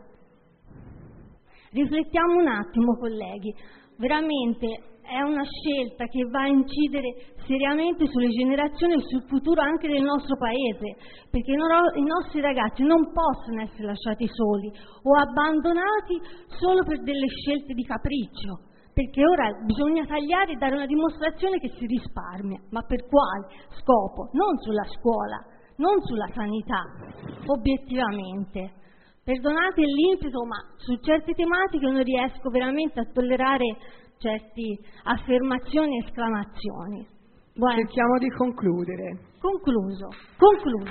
Riflettiamo un attimo, colleghi, veramente è una scelta che va a incidere seriamente sulle generazioni e sul futuro anche del nostro paese, perché i nostri ragazzi non possono essere lasciati soli o abbandonati solo per delle scelte di capriccio, perché ora bisogna tagliare e dare una dimostrazione che si risparmia, ma per quale scopo? Non sulla scuola, non sulla sanità, obiettivamente. Perdonate l'impeto, ma su certe tematiche non riesco veramente a tollerare certe affermazioni e esclamazioni. Buona. Cerchiamo di concludere. Concluso, concluso.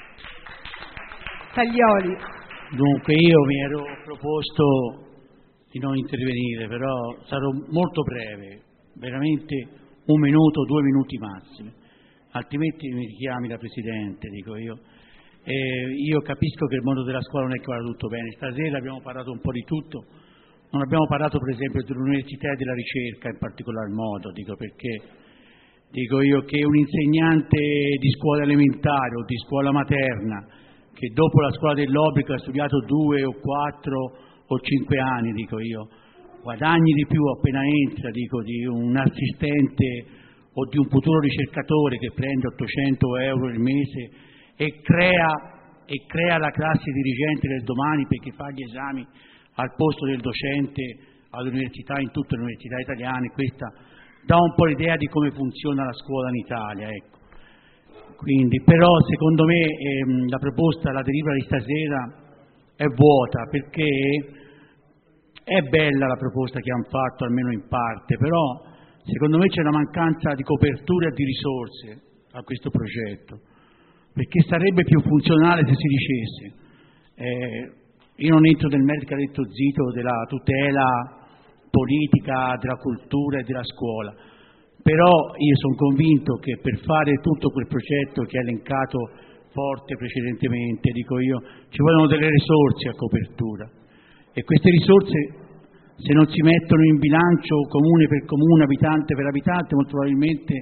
Taglioli. Dunque io mi ero proposto di non intervenire, però sarò molto breve, veramente un minuto, due minuti massimi, altrimenti mi richiami la Presidente, dico io. Eh, io capisco che il mondo della scuola non è che vada tutto bene. Stasera abbiamo parlato un po' di tutto, non abbiamo parlato per esempio dell'università e della ricerca in particolar modo, dico perché dico io che un insegnante di scuola elementare o di scuola materna che dopo la scuola dell'obbligo ha studiato due o quattro o cinque anni, dico io, guadagni di più appena entra, dico, di un assistente o di un futuro ricercatore che prende ottocento euro il mese e crea, e crea la classe dirigente del domani perché fa gli esami al posto del docente all'università, in tutte le università italiane. Questa dà un po' l'idea di come funziona la scuola in Italia, ecco. Quindi, però secondo me ehm, la proposta, la delibera di stasera è vuota, perché è bella la proposta che hanno fatto, almeno in parte, però secondo me c'è una mancanza di copertura e di risorse a questo progetto, perché sarebbe più funzionale se si dicesse, eh, io non entro nel merito che ha detto Zito della tutela politica della cultura e della scuola, però io sono convinto che per fare tutto quel progetto che ha elencato Forte precedentemente, dico io, ci vogliono delle risorse a copertura, e queste risorse, se non si mettono in bilancio comune per comune, abitante per abitante, molto probabilmente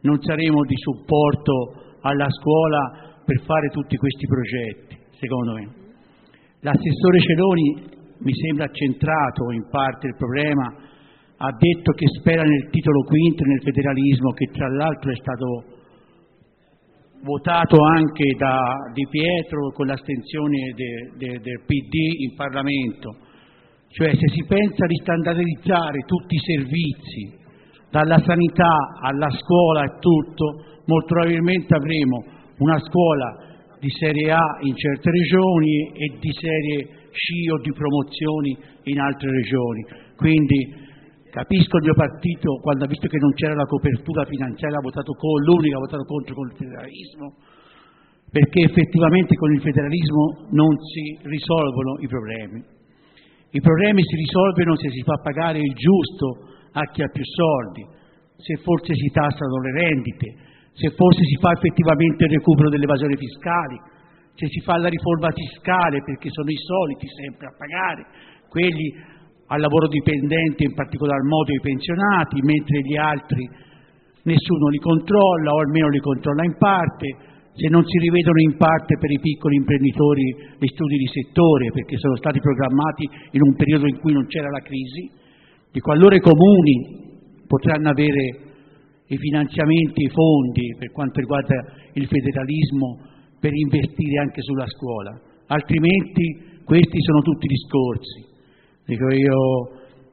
non saremo di supporto alla scuola per fare tutti questi progetti, secondo me. L'assessore Ceroni mi sembra centrato in parte il problema, ha detto che spera nel titolo quinto e nel federalismo, che tra l'altro è stato votato anche da Di Pietro con l'astensione de, de, del P D in Parlamento. Cioè, se si pensa di standardizzare tutti i servizi, dalla sanità alla scuola e tutto, molto probabilmente avremo una scuola di serie A in certe regioni e di serie C o di promozioni in altre regioni. Quindi capisco il mio partito, quando ha visto che non c'era la copertura finanziaria, ha votato con, l'unico ha votato contro con il federalismo, perché effettivamente con il federalismo non si risolvono i problemi. I problemi si risolvono se si fa pagare il giusto a chi ha più soldi, se forse si tassano le rendite, se forse si fa effettivamente il recupero dell'evasione fiscale, se si fa la riforma fiscale, perché sono i soliti sempre a pagare, quelli al lavoro dipendente, in particolar modo i pensionati, mentre gli altri nessuno li controlla o almeno li controlla in parte, se non si rivedono in parte per i piccoli imprenditori gli studi di settore, perché sono stati programmati in un periodo in cui non c'era la crisi. Dico, allora i comuni potranno avere i finanziamenti, i fondi per quanto riguarda il federalismo per investire anche sulla scuola, altrimenti questi sono tutti discorsi. Dico io,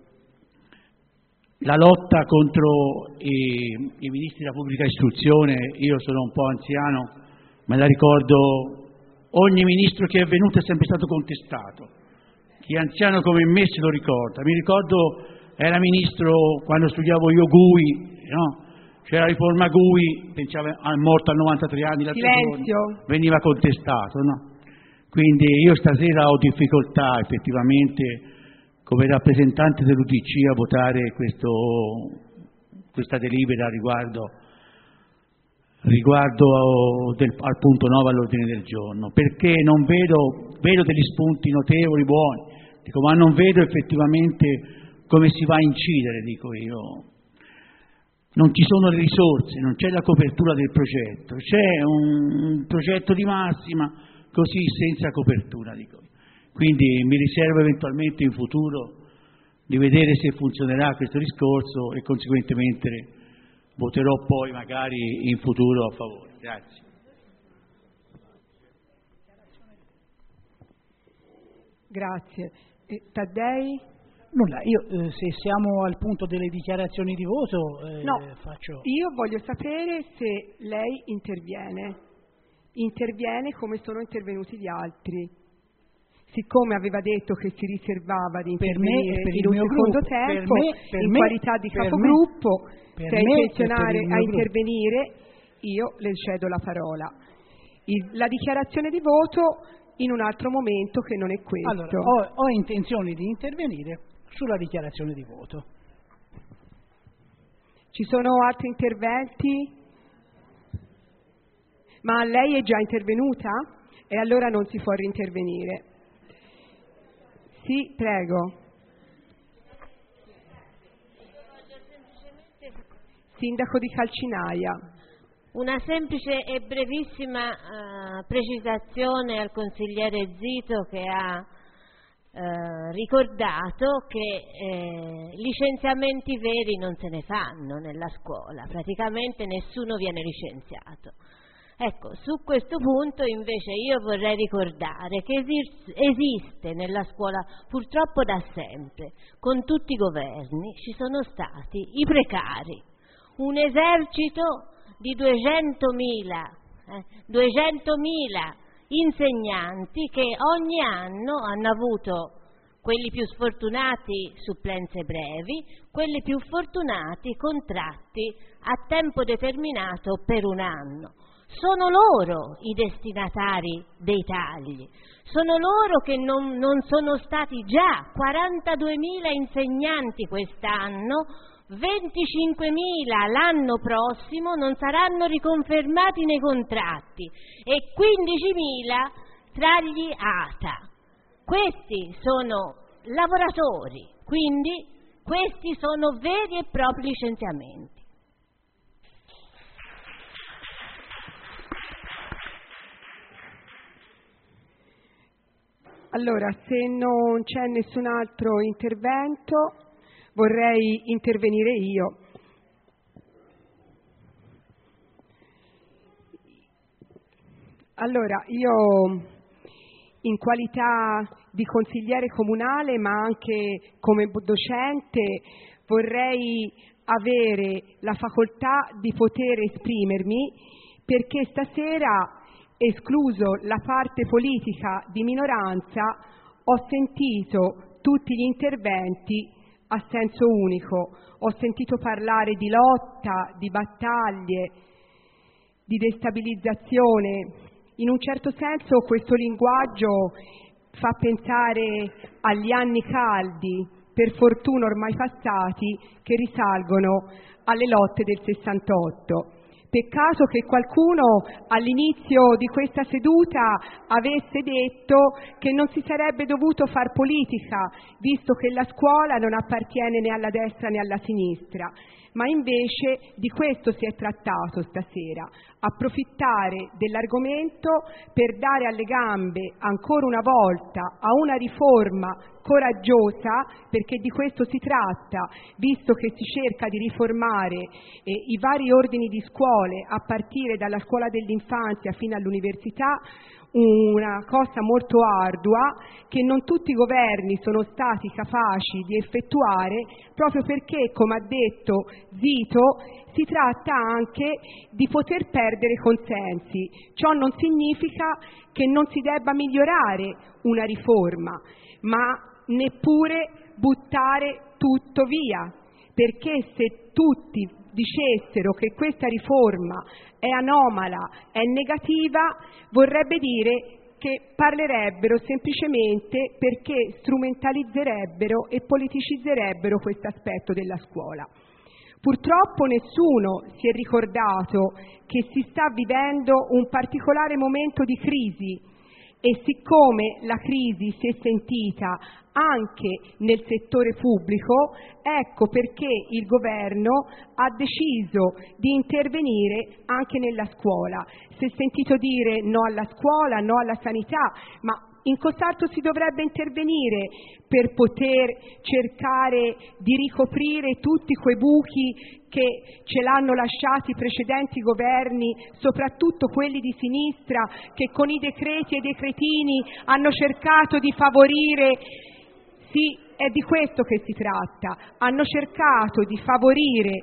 la lotta contro i, i ministri della pubblica istruzione, io sono un po' anziano, me la ricordo, ogni ministro che è venuto è sempre stato contestato. Chi è anziano come me se lo ricorda. Mi ricordo, era ministro quando studiavo io Gui, no? C'era la riforma Gui, pensavo al morto a novantatré anni, Silenzio. Veniva contestato, no? Quindi io stasera ho difficoltà effettivamente come rappresentante dell'U D C a votare questo, questa delibera riguardo, riguardo del, al punto nove all'ordine del giorno, perché non vedo, vedo degli spunti notevoli, buoni, dico, ma non vedo effettivamente come si va a incidere, dico io. Non ci sono le risorse, non c'è la copertura del progetto, c'è un, un progetto di massima così senza copertura, dico. Quindi mi riservo eventualmente in futuro di vedere se funzionerà questo discorso e conseguentemente voterò poi magari in futuro a favore. Grazie. Grazie. E Taddei? Nulla, io eh, se siamo al punto delle dichiarazioni di voto eh, no, faccio... io voglio sapere se lei interviene, interviene come sono intervenuti gli altri. Siccome aveva detto che si riservava di intervenire per me, per in un secondo gruppo, tempo, per me, per in me, qualità di per capogruppo, me, se è intenzionale a gruppo. intervenire, io le cedo la parola. Il, la dichiarazione di voto in un altro momento che non è questo. Allora, ho, ho intenzione di intervenire sulla dichiarazione di voto. Ci sono altri interventi? Ma lei è già intervenuta? E allora non si può rintervenire. Sì, prego. Sindaco di Calcinaia. Una semplice e brevissima uh, precisazione al consigliere Zito che ha uh, ricordato che eh, licenziamenti veri non se ne fanno nella scuola, praticamente nessuno viene licenziato. Ecco, su questo punto invece io vorrei ricordare che esiste, esiste nella scuola purtroppo da sempre, con tutti i governi, ci sono stati i precari, un esercito di duecentomila, eh, duecentomila insegnanti che ogni anno hanno avuto, quelli più sfortunati, supplenze brevi, quelli più fortunati contratti a tempo determinato per un anno. Sono loro i destinatari dei tagli, sono loro che non, non sono stati già quarantaduemila insegnanti quest'anno, venticinquemila l'anno prossimo non saranno riconfermati nei contratti e quindicimila tra gli A T A. Questi sono lavoratori, quindi questi sono veri e propri licenziamenti. Allora, se non c'è nessun altro intervento, vorrei intervenire io. Allora, io in qualità di consigliere comunale, ma anche come docente, vorrei avere la facoltà di poter esprimermi, perché stasera, escluso la parte politica di minoranza, ho sentito tutti gli interventi a senso unico. Ho sentito parlare di lotta, di battaglie, di destabilizzazione. In un certo senso questo linguaggio fa pensare agli anni caldi, per fortuna ormai passati, che risalgono alle lotte del sessantotto. Peccato che qualcuno all'inizio di questa seduta avesse detto che non si sarebbe dovuto far politica, visto che la scuola non appartiene né alla destra né alla sinistra. Ma invece di questo si è trattato stasera, approfittare dell'argomento per dare alle gambe ancora una volta a una riforma coraggiosa, perché di questo si tratta, visto che si cerca di riformare eh, i vari ordini di scuole a partire dalla scuola dell'infanzia fino all'università, una cosa molto ardua che non tutti i governi sono stati capaci di effettuare, proprio perché, come ha detto Zito, si tratta anche di poter perdere consensi. Ciò non significa che non si debba migliorare una riforma, ma neppure buttare tutto via, perché se tutti dicessero che questa riforma è anomala, è negativa, vorrebbe dire che parlerebbero semplicemente perché strumentalizzerebbero e politicizzerebbero questo aspetto della scuola. Purtroppo nessuno si è ricordato che si sta vivendo un particolare momento di crisi, e siccome la crisi si è sentita anche nel settore pubblico, ecco perché il governo ha deciso di intervenire anche nella scuola. Si è sentito dire no alla scuola, no alla sanità, ma in cos'altro si dovrebbe intervenire per poter cercare di ricoprire tutti quei buchi che ce l'hanno lasciati i precedenti governi, soprattutto quelli di sinistra, che con i decreti e i decretini hanno cercato di favorire. Sì, è di questo che si tratta. Hanno cercato di favorire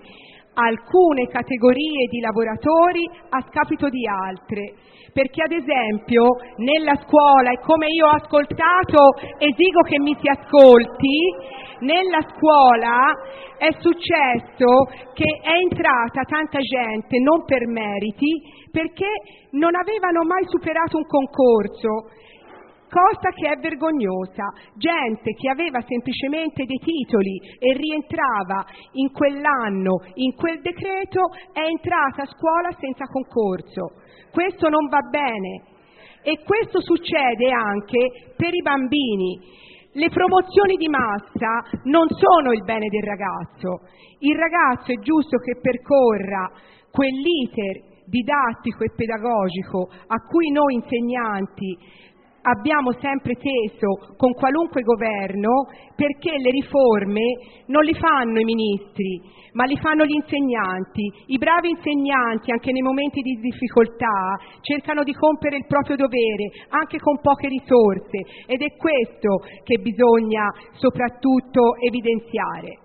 alcune categorie di lavoratori a scapito di altre, perché ad esempio nella scuola, e come io ho ascoltato, esigo che mi si ascolti, nella scuola è successo che è entrata tanta gente non per meriti, perché non avevano mai superato un concorso, cosa che è vergognosa. Gente che aveva semplicemente dei titoli e rientrava in quell'anno, in quel decreto, è entrata a scuola senza concorso. Questo non va bene, e questo succede anche per i bambini. Le promozioni di massa non sono il bene del ragazzo. Il ragazzo è giusto che percorra quell'iter didattico e pedagogico a cui noi insegnanti abbiamo sempre teso con qualunque governo, perché le riforme non le fanno i ministri, ma li fanno gli insegnanti. I bravi insegnanti, anche nei momenti di difficoltà, cercano di compiere il proprio dovere, anche con poche risorse, ed è questo che bisogna soprattutto evidenziare.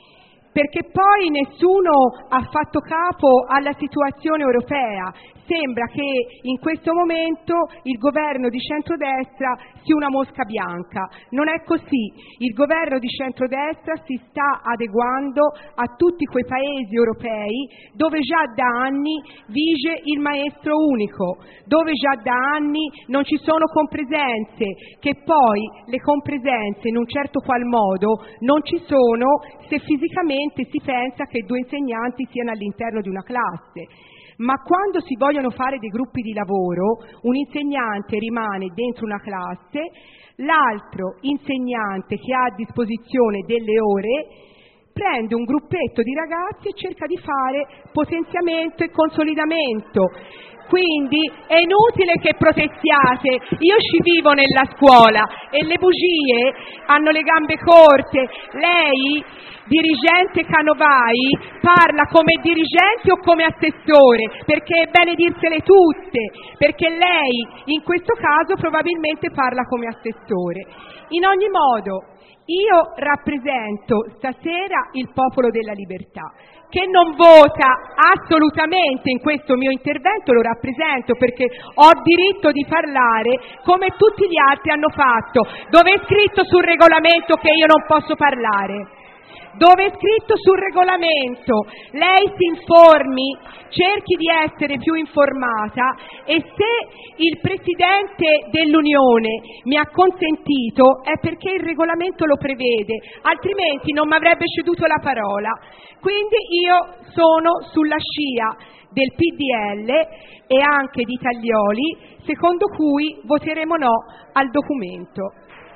Perché poi nessuno ha fatto capo alla situazione europea. Sembra che in questo momento il governo di centrodestra sia una mosca bianca. Non è così. Il governo di centrodestra si sta adeguando a tutti quei paesi europei dove già da anni vige il maestro unico, dove già da anni non ci sono compresenze, che poi le compresenze in un certo qual modo non ci sono se fisicamente si pensa che due insegnanti siano all'interno di una classe. Ma quando si vogliono fare dei gruppi di lavoro, un insegnante rimane dentro una classe, l'altro insegnante che ha a disposizione delle ore prende un gruppetto di ragazzi e cerca di fare potenziamento e consolidamento. Quindi è inutile che protestiate, io ci vivo nella scuola e le bugie hanno le gambe corte. Lei, dirigente Canovai, parla come dirigente o come assessore, perché è bene dirsele tutte, perché lei in questo caso probabilmente parla come assessore. In ogni modo, io rappresento stasera il Popolo della Libertà, che non vota assolutamente in questo mio intervento, lo rappresento perché ho diritto di parlare come tutti gli altri hanno fatto. Dove è scritto sul regolamento che io non posso parlare? Dove è scritto sul regolamento? Lei si informi, cerchi di essere più informata, e se il Presidente dell'Unione mi ha consentito è perché il regolamento lo prevede, altrimenti non mi avrebbe ceduto la parola. Quindi io sono sulla scia del P D L e anche di Taglioli, secondo cui voteremo no al documento.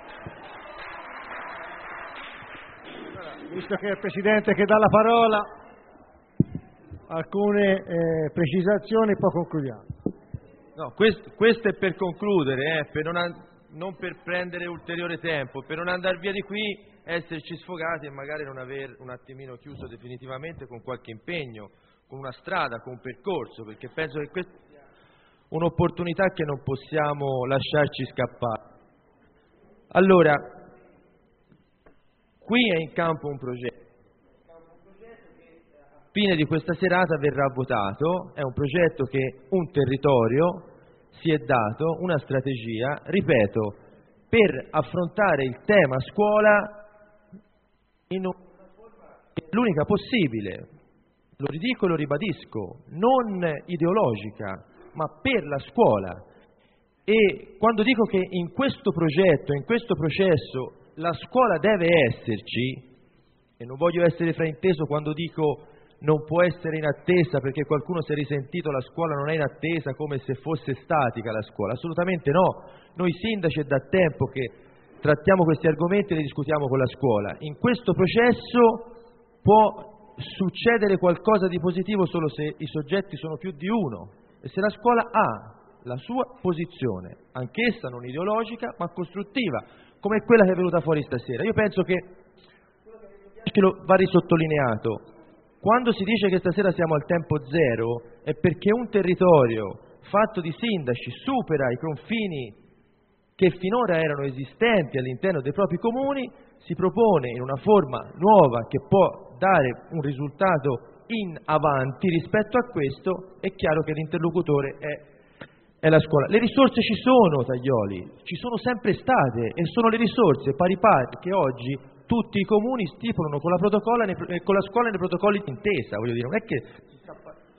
Visto che è il Presidente che dà la parola, alcune eh, precisazioni e poi concludiamo. No, questo, questo è per concludere, eh, per non, an- non per prendere ulteriore tempo, per non andare via di qui, esserci sfogati e magari non aver un attimino chiuso definitivamente con qualche impegno, con una strada, con un percorso, perché penso che questa sia un'opportunità che non possiamo lasciarci scappare. Allora, qui è in campo un progetto, che a fine di questa serata verrà votato, è un progetto che un territorio si è dato, una strategia, ripeto, per affrontare il tema scuola in una forma che è l'unica possibile, lo ridico e lo ribadisco, non ideologica, ma per la scuola. E quando dico che in questo progetto, in questo processo, la scuola deve esserci, e non voglio essere frainteso quando dico non può essere in attesa perché qualcuno si è risentito la scuola non è in attesa come se fosse statica la scuola, assolutamente no. Noi sindaci è da tempo che trattiamo questi argomenti e li discutiamo con la scuola. In questo processo può succedere qualcosa di positivo solo se i soggetti sono più di uno e se la scuola ha la sua posizione, anch'essa non ideologica ma costruttiva, come quella che è venuta fuori stasera. Io penso che quello va risottolineato. Quando si dice che stasera siamo al tempo zero è perché un territorio fatto di sindaci supera i confini che finora erano esistenti all'interno dei propri comuni, si propone in una forma nuova che può dare un risultato in avanti rispetto a questo. È chiaro che l'interlocutore è è la scuola. Le risorse ci sono, Taglioli, ci sono sempre state e sono le risorse pari pari che oggi tutti i comuni stipulano con la, protocolla nei, con la scuola nei protocolli d'intesa, voglio dire, non è che si sta,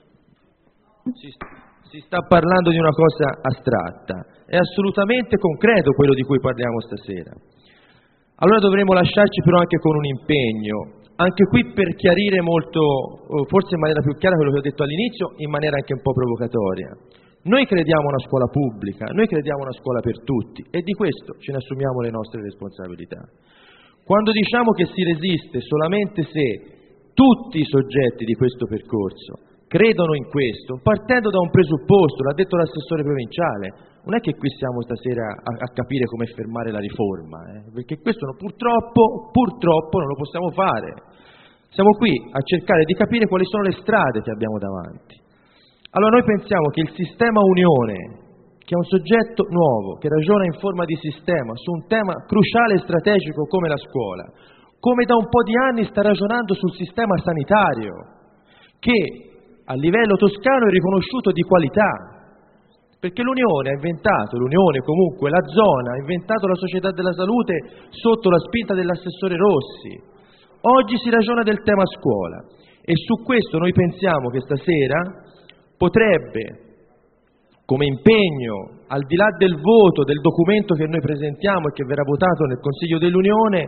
si, si sta parlando di una cosa astratta, è assolutamente concreto quello di cui parliamo stasera. Allora dovremo lasciarci però anche con un impegno, anche qui per chiarire molto, forse in maniera più chiara quello che ho detto all'inizio, in maniera anche un po' provocatoria. Noi crediamo a una scuola pubblica, noi crediamo a una scuola per tutti e di questo ce ne assumiamo le nostre responsabilità. Quando diciamo che si resiste solamente se tutti i soggetti di questo percorso credono in questo, partendo da un presupposto, l'ha detto l'assessore provinciale, non è che qui siamo stasera a, a capire come fermare la riforma, eh, perché questo no, purtroppo, purtroppo non lo possiamo fare. Siamo qui a cercare di capire quali sono le strade che abbiamo davanti. Allora noi pensiamo che il sistema Unione, che è un soggetto nuovo, che ragiona in forma di sistema su un tema cruciale e strategico come la scuola, come da un po' di anni sta ragionando sul sistema sanitario, che a livello toscano è riconosciuto di qualità, perché l'Unione ha inventato, l'Unione comunque, la zona, ha inventato la società della salute sotto la spinta dell'assessore Rossi. Oggi si ragiona del tema scuola e su questo noi pensiamo che stasera potrebbe, come impegno, al di là del voto del documento che noi presentiamo e che verrà votato nel Consiglio dell'Unione,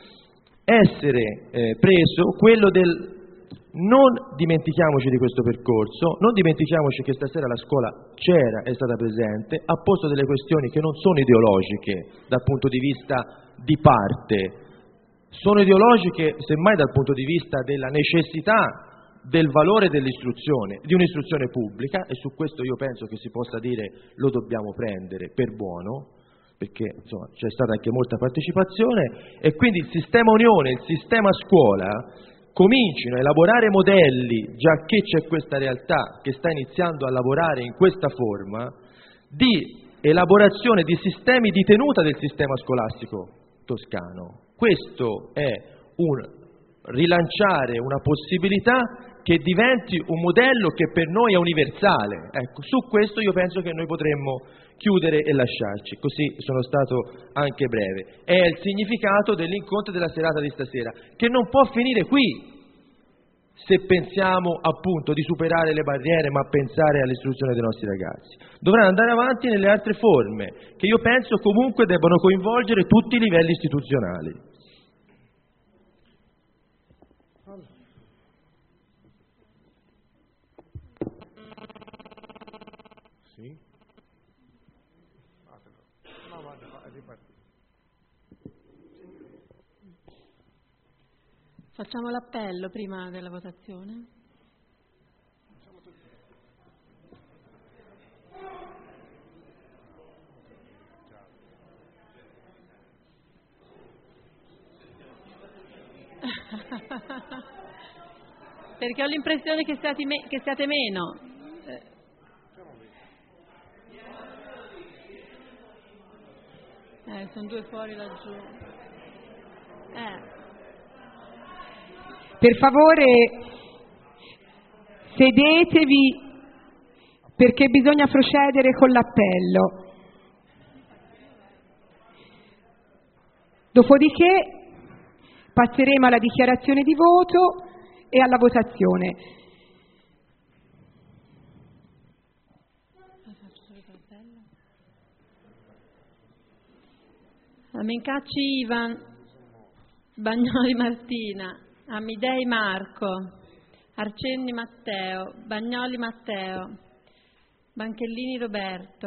essere eh, preso quello del non dimentichiamoci di questo percorso, non dimentichiamoci che stasera la scuola c'era, è stata presente, ha posto delle questioni che non sono ideologiche dal punto di vista di parte, sono ideologiche semmai dal punto di vista della necessità del valore dell'istruzione, di un'istruzione pubblica, e su questo io penso che si possa dire lo dobbiamo prendere per buono, perché insomma, c'è stata anche molta partecipazione, e quindi il sistema unione, il sistema scuola comincino a elaborare modelli, già che c'è questa realtà che sta iniziando a lavorare in questa forma, di elaborazione di sistemi di tenuta del sistema scolastico toscano. Questo è un rilanciare una possibilità che diventi un modello che per noi è universale. Ecco, su questo io penso che noi potremmo chiudere e lasciarci, così sono stato anche breve. È il significato dell'incontro della serata di stasera, che non può finire qui, se pensiamo appunto di superare le barriere, ma pensare all'istruzione dei nostri ragazzi. Dovrà andare avanti nelle altre forme, che io penso comunque debbano coinvolgere tutti i livelli istituzionali. Facciamo l'appello prima della votazione. Perché ho l'impressione che siate, me- che siate meno. Eh, sono due fuori laggiù. Eh. Per favore, sedetevi perché bisogna procedere con l'appello. Dopodiché passeremo alla dichiarazione di voto e alla votazione. Mencacci Ivan, Bagnoli Martina, Amidei Marco, Arcenni Matteo, Bagnoli Matteo, Banchellini Roberto,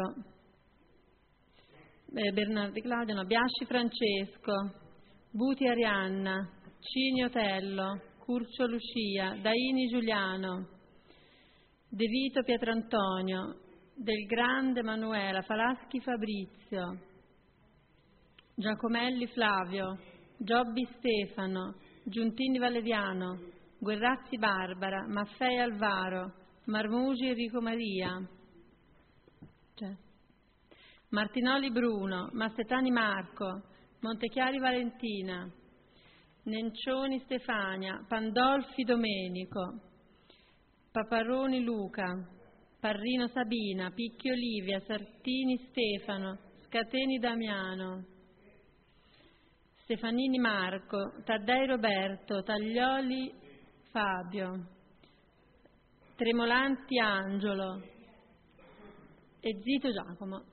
eh, Bernardi Claudio, no, Biasci Francesco, Buti Arianna, Cini Otello, Curcio Lucia, Daini Giuliano, De Vito Pietrantonio, Del Grande Manuela, Falaschi Fabrizio, Giacomelli Flavio, Giobbi Stefano, Giuntini Valeriano, Guerrazzi Barbara, Maffei Alvaro, Marmugi Enrico Maria, cioè, Martinoli Bruno, Massetani Marco, Montechiari Valentina, Nencioni Stefania, Pandolfi Domenico, Paparoni Luca, Parrino Sabina, Picchi Olivia, Sartini Stefano, Scateni Damiano, Stefanini Marco, Taddei Roberto, Taglioli Fabio, Tremolanti Angelo e Zito Giacomo.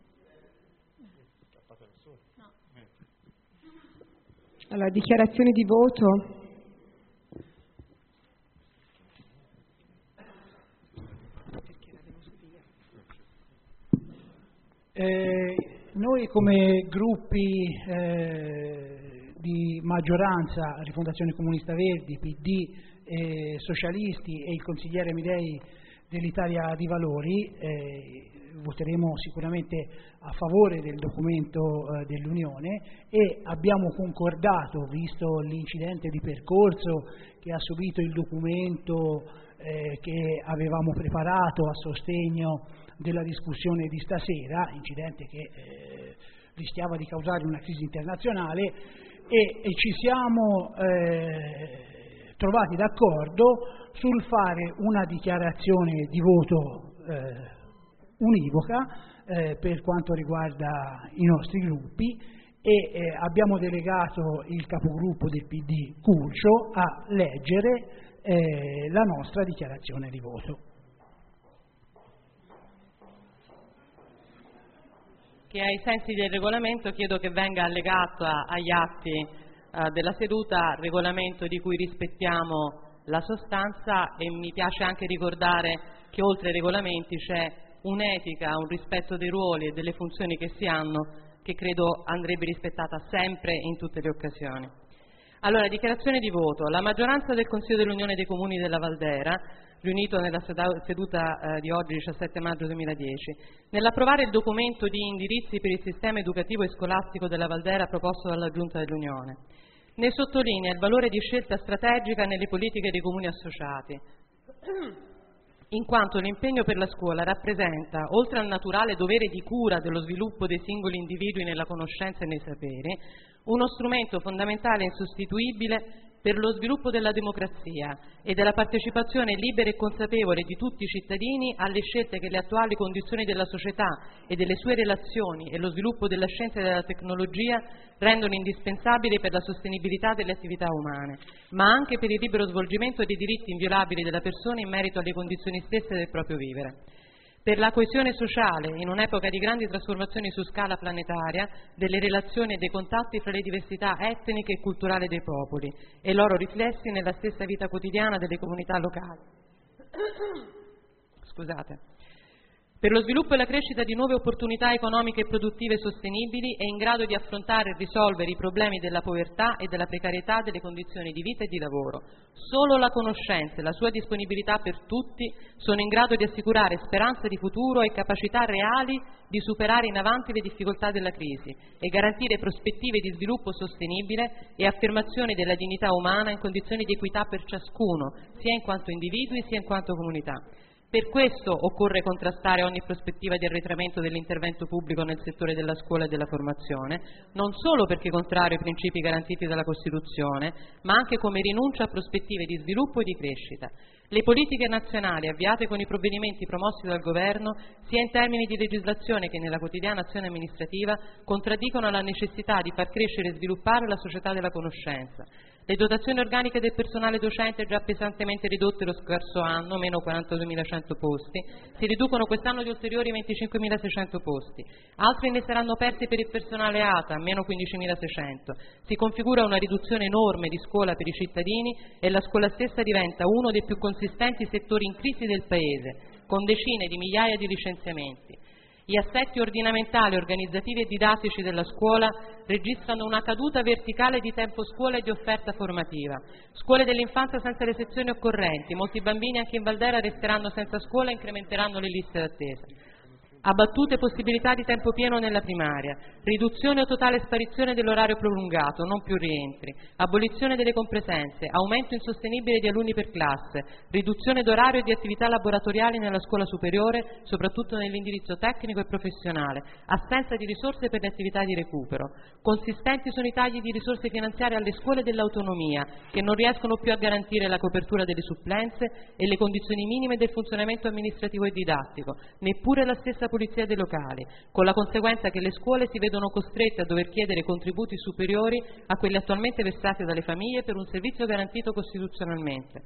No. Allora, dichiarazione di voto. Eh, noi come gruppi eh, di maggioranza, Rifondazione Comunista Verdi, P D, eh, Socialisti e il consigliere Amidei dell'Italia di Valori, eh, voteremo sicuramente a favore del documento eh, dell'Unione, e abbiamo concordato, visto l'incidente di percorso che ha subito il documento eh, che avevamo preparato a sostegno della discussione di stasera, incidente che eh, rischiava di causare una crisi internazionale, e, e ci siamo eh, trovati d'accordo sul fare una dichiarazione di voto eh, univoca eh, per quanto riguarda i nostri gruppi, e eh, abbiamo delegato il capogruppo del P D Curcio a leggere eh, la nostra dichiarazione di voto. Che ai sensi del regolamento chiedo che venga allegato a, agli atti eh, della seduta regolamento di cui rispettiamo la sostanza, e mi piace anche ricordare che oltre ai regolamenti c'è un'etica, un rispetto dei ruoli e delle funzioni che si hanno, che credo andrebbe rispettata sempre in tutte le occasioni. Allora, dichiarazione di voto. La maggioranza del Consiglio dell'Unione dei Comuni della Valdera, riunito nella seduta eh, di oggi, diciassette maggio duemiladieci, nell'approvare il documento di indirizzi per il sistema educativo e scolastico della Valdera proposto dalla Giunta dell'Unione, ne sottolinea il valore di scelta strategica nelle politiche dei comuni associati, in quanto l'impegno per la scuola rappresenta, oltre al naturale dovere di cura dello sviluppo dei singoli individui nella conoscenza e nei saperi, uno strumento fondamentale e insostituibile per lo sviluppo della democrazia e della partecipazione libera e consapevole di tutti i cittadini alle scelte che le attuali condizioni della società e delle sue relazioni e lo sviluppo della scienza e della tecnologia rendono indispensabili per la sostenibilità delle attività umane, ma anche per il libero svolgimento dei diritti inviolabili della persona in merito alle condizioni stesse del proprio vivere. Per la coesione sociale, in un'epoca di grandi trasformazioni su scala planetaria, delle relazioni e dei contatti fra le diversità etniche e culturali dei popoli e i loro riflessi nella stessa vita quotidiana delle comunità locali. Scusate. Per lo sviluppo e la crescita di nuove opportunità economiche e produttive sostenibili e in grado di affrontare e risolvere i problemi della povertà e della precarietà delle condizioni di vita e di lavoro. Solo la conoscenza e la sua disponibilità per tutti sono in grado di assicurare speranza di futuro e capacità reali di superare in avanti le difficoltà della crisi e garantire prospettive di sviluppo sostenibile e affermazione della dignità umana in condizioni di equità per ciascuno, sia in quanto individui sia in quanto comunità. Per questo occorre contrastare ogni prospettiva di arretramento dell'intervento pubblico nel settore della scuola e della formazione, non solo perché contrario ai principi garantiti dalla Costituzione, ma anche come rinuncia a prospettive di sviluppo e di crescita. Le politiche nazionali avviate con i provvedimenti promossi dal Governo, sia in termini di legislazione che nella quotidiana azione amministrativa, contraddicono la necessità di far crescere e sviluppare la società della conoscenza. Le dotazioni organiche del personale docente, già pesantemente ridotte lo scorso anno, meno quarantaduemilacento posti, si riducono quest'anno di ulteriori venticinquemilaseicento posti. Altri ne saranno persi per il personale A T A, meno quindicimilaseicento. Si configura una riduzione enorme di scuola per i cittadini e la scuola stessa diventa uno dei più consistenti settori in crisi del Paese, con decine di migliaia di licenziamenti. Gli assetti ordinamentali, organizzativi e didattici della scuola registrano una caduta verticale di tempo scuola e di offerta formativa. Scuole dell'infanzia senza le sezioni occorrenti, molti bambini anche in Valdera resteranno senza scuola e incrementeranno le liste d'attesa. Abbattute possibilità di tempo pieno nella primaria, riduzione o totale sparizione dell'orario prolungato, non più rientri, abolizione delle compresenze, aumento insostenibile di alunni per classe, riduzione d'orario e di attività laboratoriali nella scuola superiore, soprattutto nell'indirizzo tecnico e professionale, assenza di risorse per le attività di recupero. Consistenti sono i tagli di risorse finanziarie alle scuole dell'autonomia, che non riescono più a garantire la copertura delle supplenze e le condizioni minime del funzionamento amministrativo e didattico, neppure la stessa polizia dei locali, con la conseguenza che le scuole si vedono costrette a dover chiedere contributi superiori a quelli attualmente versati dalle famiglie per un servizio garantito costituzionalmente.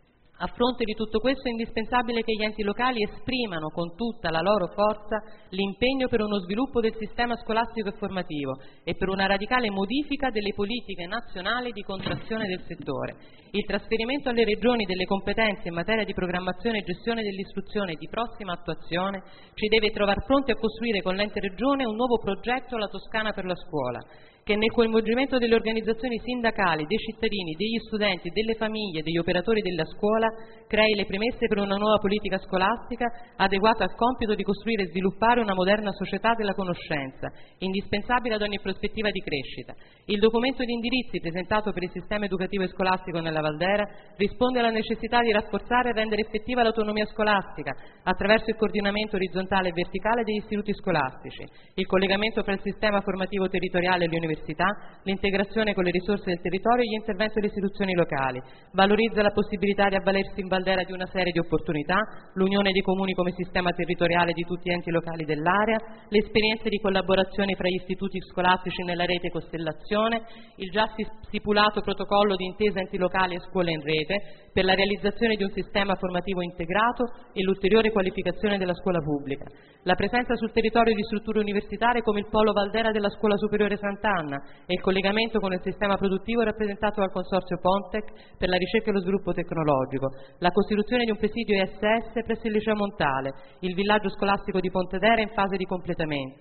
A fronte di tutto questo è indispensabile che gli enti locali esprimano con tutta la loro forza l'impegno per uno sviluppo del sistema scolastico e formativo e per una radicale modifica delle politiche nazionali di contrazione del settore. Il trasferimento alle regioni delle competenze in materia di programmazione e gestione dell'istruzione di prossima attuazione ci deve trovare pronti a costruire con l'ente regione un nuovo progetto La Toscana per la scuola, che nel coinvolgimento delle organizzazioni sindacali, dei cittadini, degli studenti, delle famiglie, degli operatori della scuola, crei le premesse per una nuova politica scolastica adeguata al compito di costruire e sviluppare una moderna società della conoscenza, indispensabile ad ogni prospettiva di crescita. Il documento di indirizzi presentato per il sistema educativo e scolastico nella Valdera risponde alla necessità di rafforzare e rendere effettiva l'autonomia scolastica attraverso il coordinamento orizzontale e verticale degli istituti scolastici, il collegamento fra il sistema formativo territoriale e le università, l'integrazione con le risorse del territorio e gli interventi delle istituzioni locali, valorizza la possibilità di avvalersi in Valdera di una serie di opportunità, l'unione dei comuni come sistema territoriale di tutti gli enti locali dell'area, le esperienze di collaborazione fra gli istituti scolastici nella rete Costellazione, il già stipulato protocollo di intesa enti locali e scuole in rete per la realizzazione di un sistema formativo integrato e l'ulteriore qualificazione della scuola pubblica, la presenza sul territorio di strutture universitarie come il Polo Valdera della Scuola Superiore Sant'Anna e il collegamento con il sistema produttivo rappresentato dal Consorzio Pontec per la ricerca e lo sviluppo tecnologico, la costituzione di un presidio I S S presso il Liceo Montale, il villaggio scolastico di Pontedera in fase di completamento,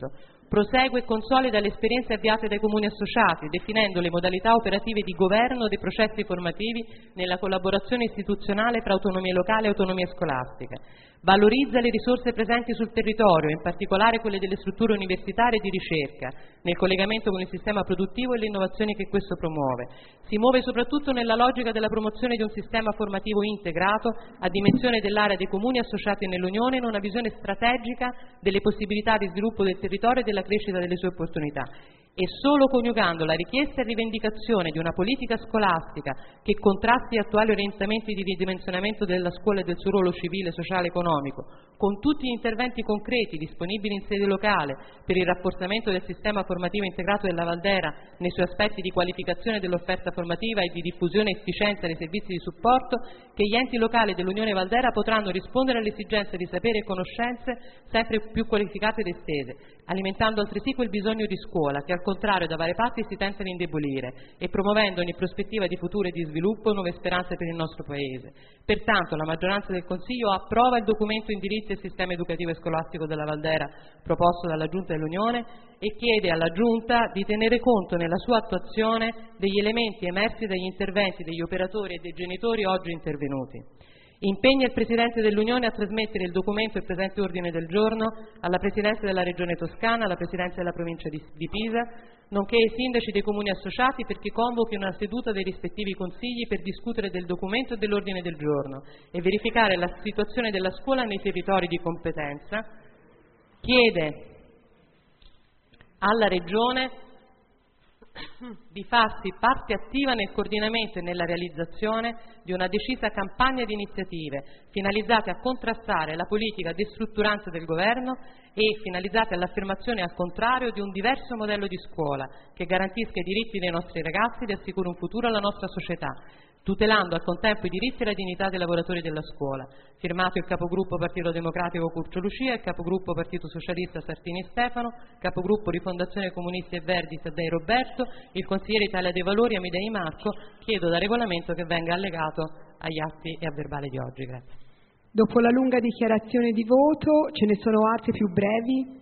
prosegue e consolida le esperienze avviate dai comuni associati, definendo le modalità operative di governo dei processi formativi nella collaborazione istituzionale fra autonomie locali e autonomie scolastiche. Valorizza le risorse presenti sul territorio, in particolare quelle delle strutture universitarie e di ricerca, nel collegamento con il sistema produttivo e le innovazioni che questo promuove. Si muove soprattutto nella logica della promozione di un sistema formativo integrato a dimensione dell'area dei comuni associati nell'Unione in una visione strategica delle possibilità di sviluppo del territorio e della crescita delle sue opportunità. E solo coniugando la richiesta e rivendicazione di una politica scolastica che contrasti gli attuali orientamenti di ridimensionamento della scuola e del suo ruolo civile, sociale e economico, con tutti gli interventi concreti disponibili in sede locale per il rafforzamento del sistema formativo integrato della Valdera nei suoi aspetti di qualificazione dell'offerta formativa e di diffusione e efficienza dei servizi di supporto, che gli enti locali dell'Unione Valdera potranno rispondere alle esigenze di sapere e conoscenze sempre più qualificate ed estese, alimentando altresì quel bisogno di scuola che al contrario da varie parti si tenta di indebolire e promuovendo ogni prospettiva di futuro e di sviluppo, nuove speranze per il nostro Paese. Pertanto la maggioranza del Consiglio approva il documento Indirizzi e sistema educativo e scolastico della Valdera proposto dalla Giunta dell'Unione e chiede alla Giunta di tenere conto nella sua attuazione degli elementi emersi dagli interventi degli operatori e dei genitori oggi intervenuti. Impegna il Presidente dell'Unione a trasmettere il documento e il presente ordine del giorno alla Presidenza della Regione Toscana, alla Presidenza della Provincia di, di Pisa, nonché ai sindaci dei comuni associati perché convochino una seduta dei rispettivi consigli per discutere del documento e dell'ordine del giorno e verificare la situazione della scuola nei territori di competenza. Chiede alla Regione di farsi parte attiva nel coordinamento e nella realizzazione di una decisa campagna di iniziative finalizzate a contrastare la politica destrutturante del governo e finalizzate all'affermazione al contrario di un diverso modello di scuola che garantisca i diritti dei nostri ragazzi ed assicuri un futuro alla nostra società, tutelando al contempo i diritti e la dignità dei lavoratori della scuola. Firmato il capogruppo Partito Democratico Curcio Lucia, il capogruppo Partito Socialista Sartini Stefano, capogruppo Rifondazione Comunisti e Verdi Taddei Roberto, il consigliere Italia dei Valori Amidei Marco. Chiedo da regolamento che venga allegato agli atti e a verbale di oggi. Grazie. Dopo la lunga dichiarazione di voto, ce ne sono altre più brevi?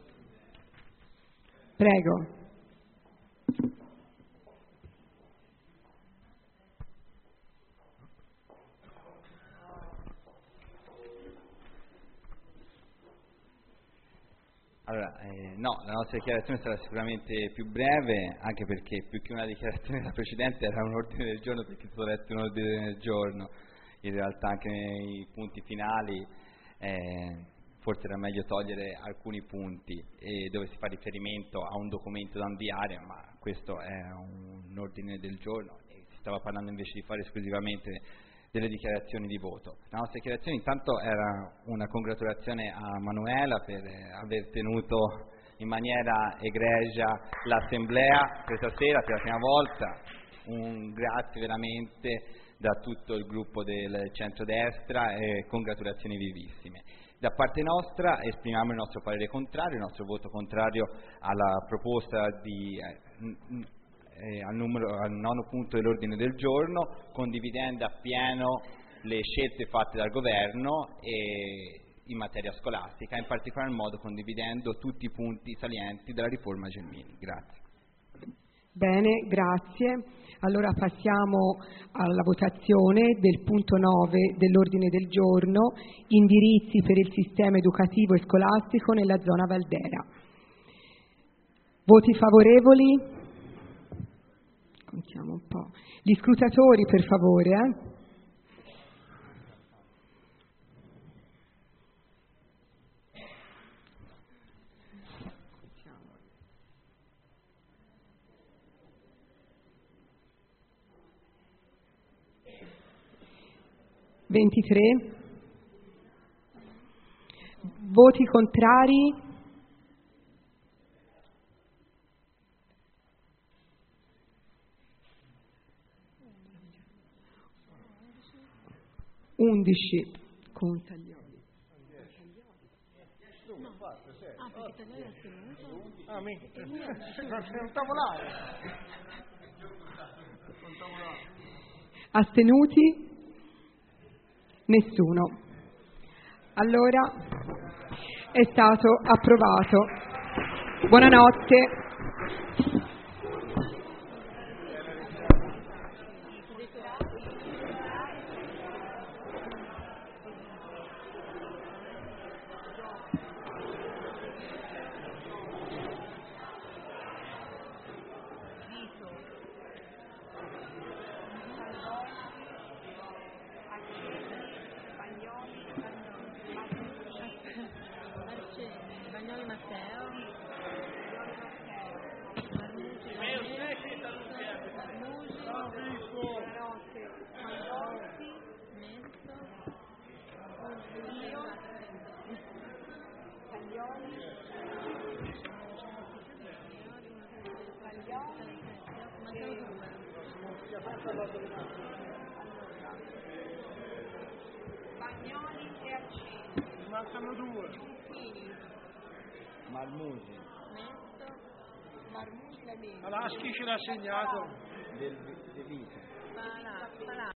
Prego. Allora, eh, no, la nostra dichiarazione sarà sicuramente più breve, anche perché più che una dichiarazione la precedente era un ordine del giorno, perché è stato letto un ordine del giorno. In realtà anche nei punti finali eh, forse era meglio togliere alcuni punti e dove si fa riferimento a un documento da inviare, ma questo è un ordine del giorno e si stava parlando invece di fare esclusivamente delle dichiarazioni di voto. La nostra dichiarazione intanto era una congratulazione a Manuela per aver tenuto in maniera egregia l'assemblea questa sera per la prima volta, un grazie veramente da tutto il gruppo del centrodestra e congratulazioni vivissime. Da parte nostra esprimiamo il nostro parere contrario, il nostro voto contrario alla proposta di eh, eh, al, numero, al nono punto dell'ordine del giorno, condividendo appieno le scelte fatte dal governo e in materia scolastica, in particolar modo condividendo tutti i punti salienti della riforma Gelmini. Grazie. Bene, grazie. Allora passiamo alla votazione del punto nove dell'ordine del giorno, indirizzi per il sistema educativo e scolastico nella zona Valdera. Voti favorevoli? Contiamo un po'. Gli scrutatori, per favore, eh? ventitré. Voti contrari? undici. Con Taglioli. Ah, perché Taglioli è tenuto? Ah, mi... non tavolare. Astenuti? Nessuno. Allora è stato approvato. Buonanotte. Bagnoli e Accesi. Mancano due. Marmusi. Marmusi l'ha messo. Alaschi ce l'ha segnato. Del, del Vito.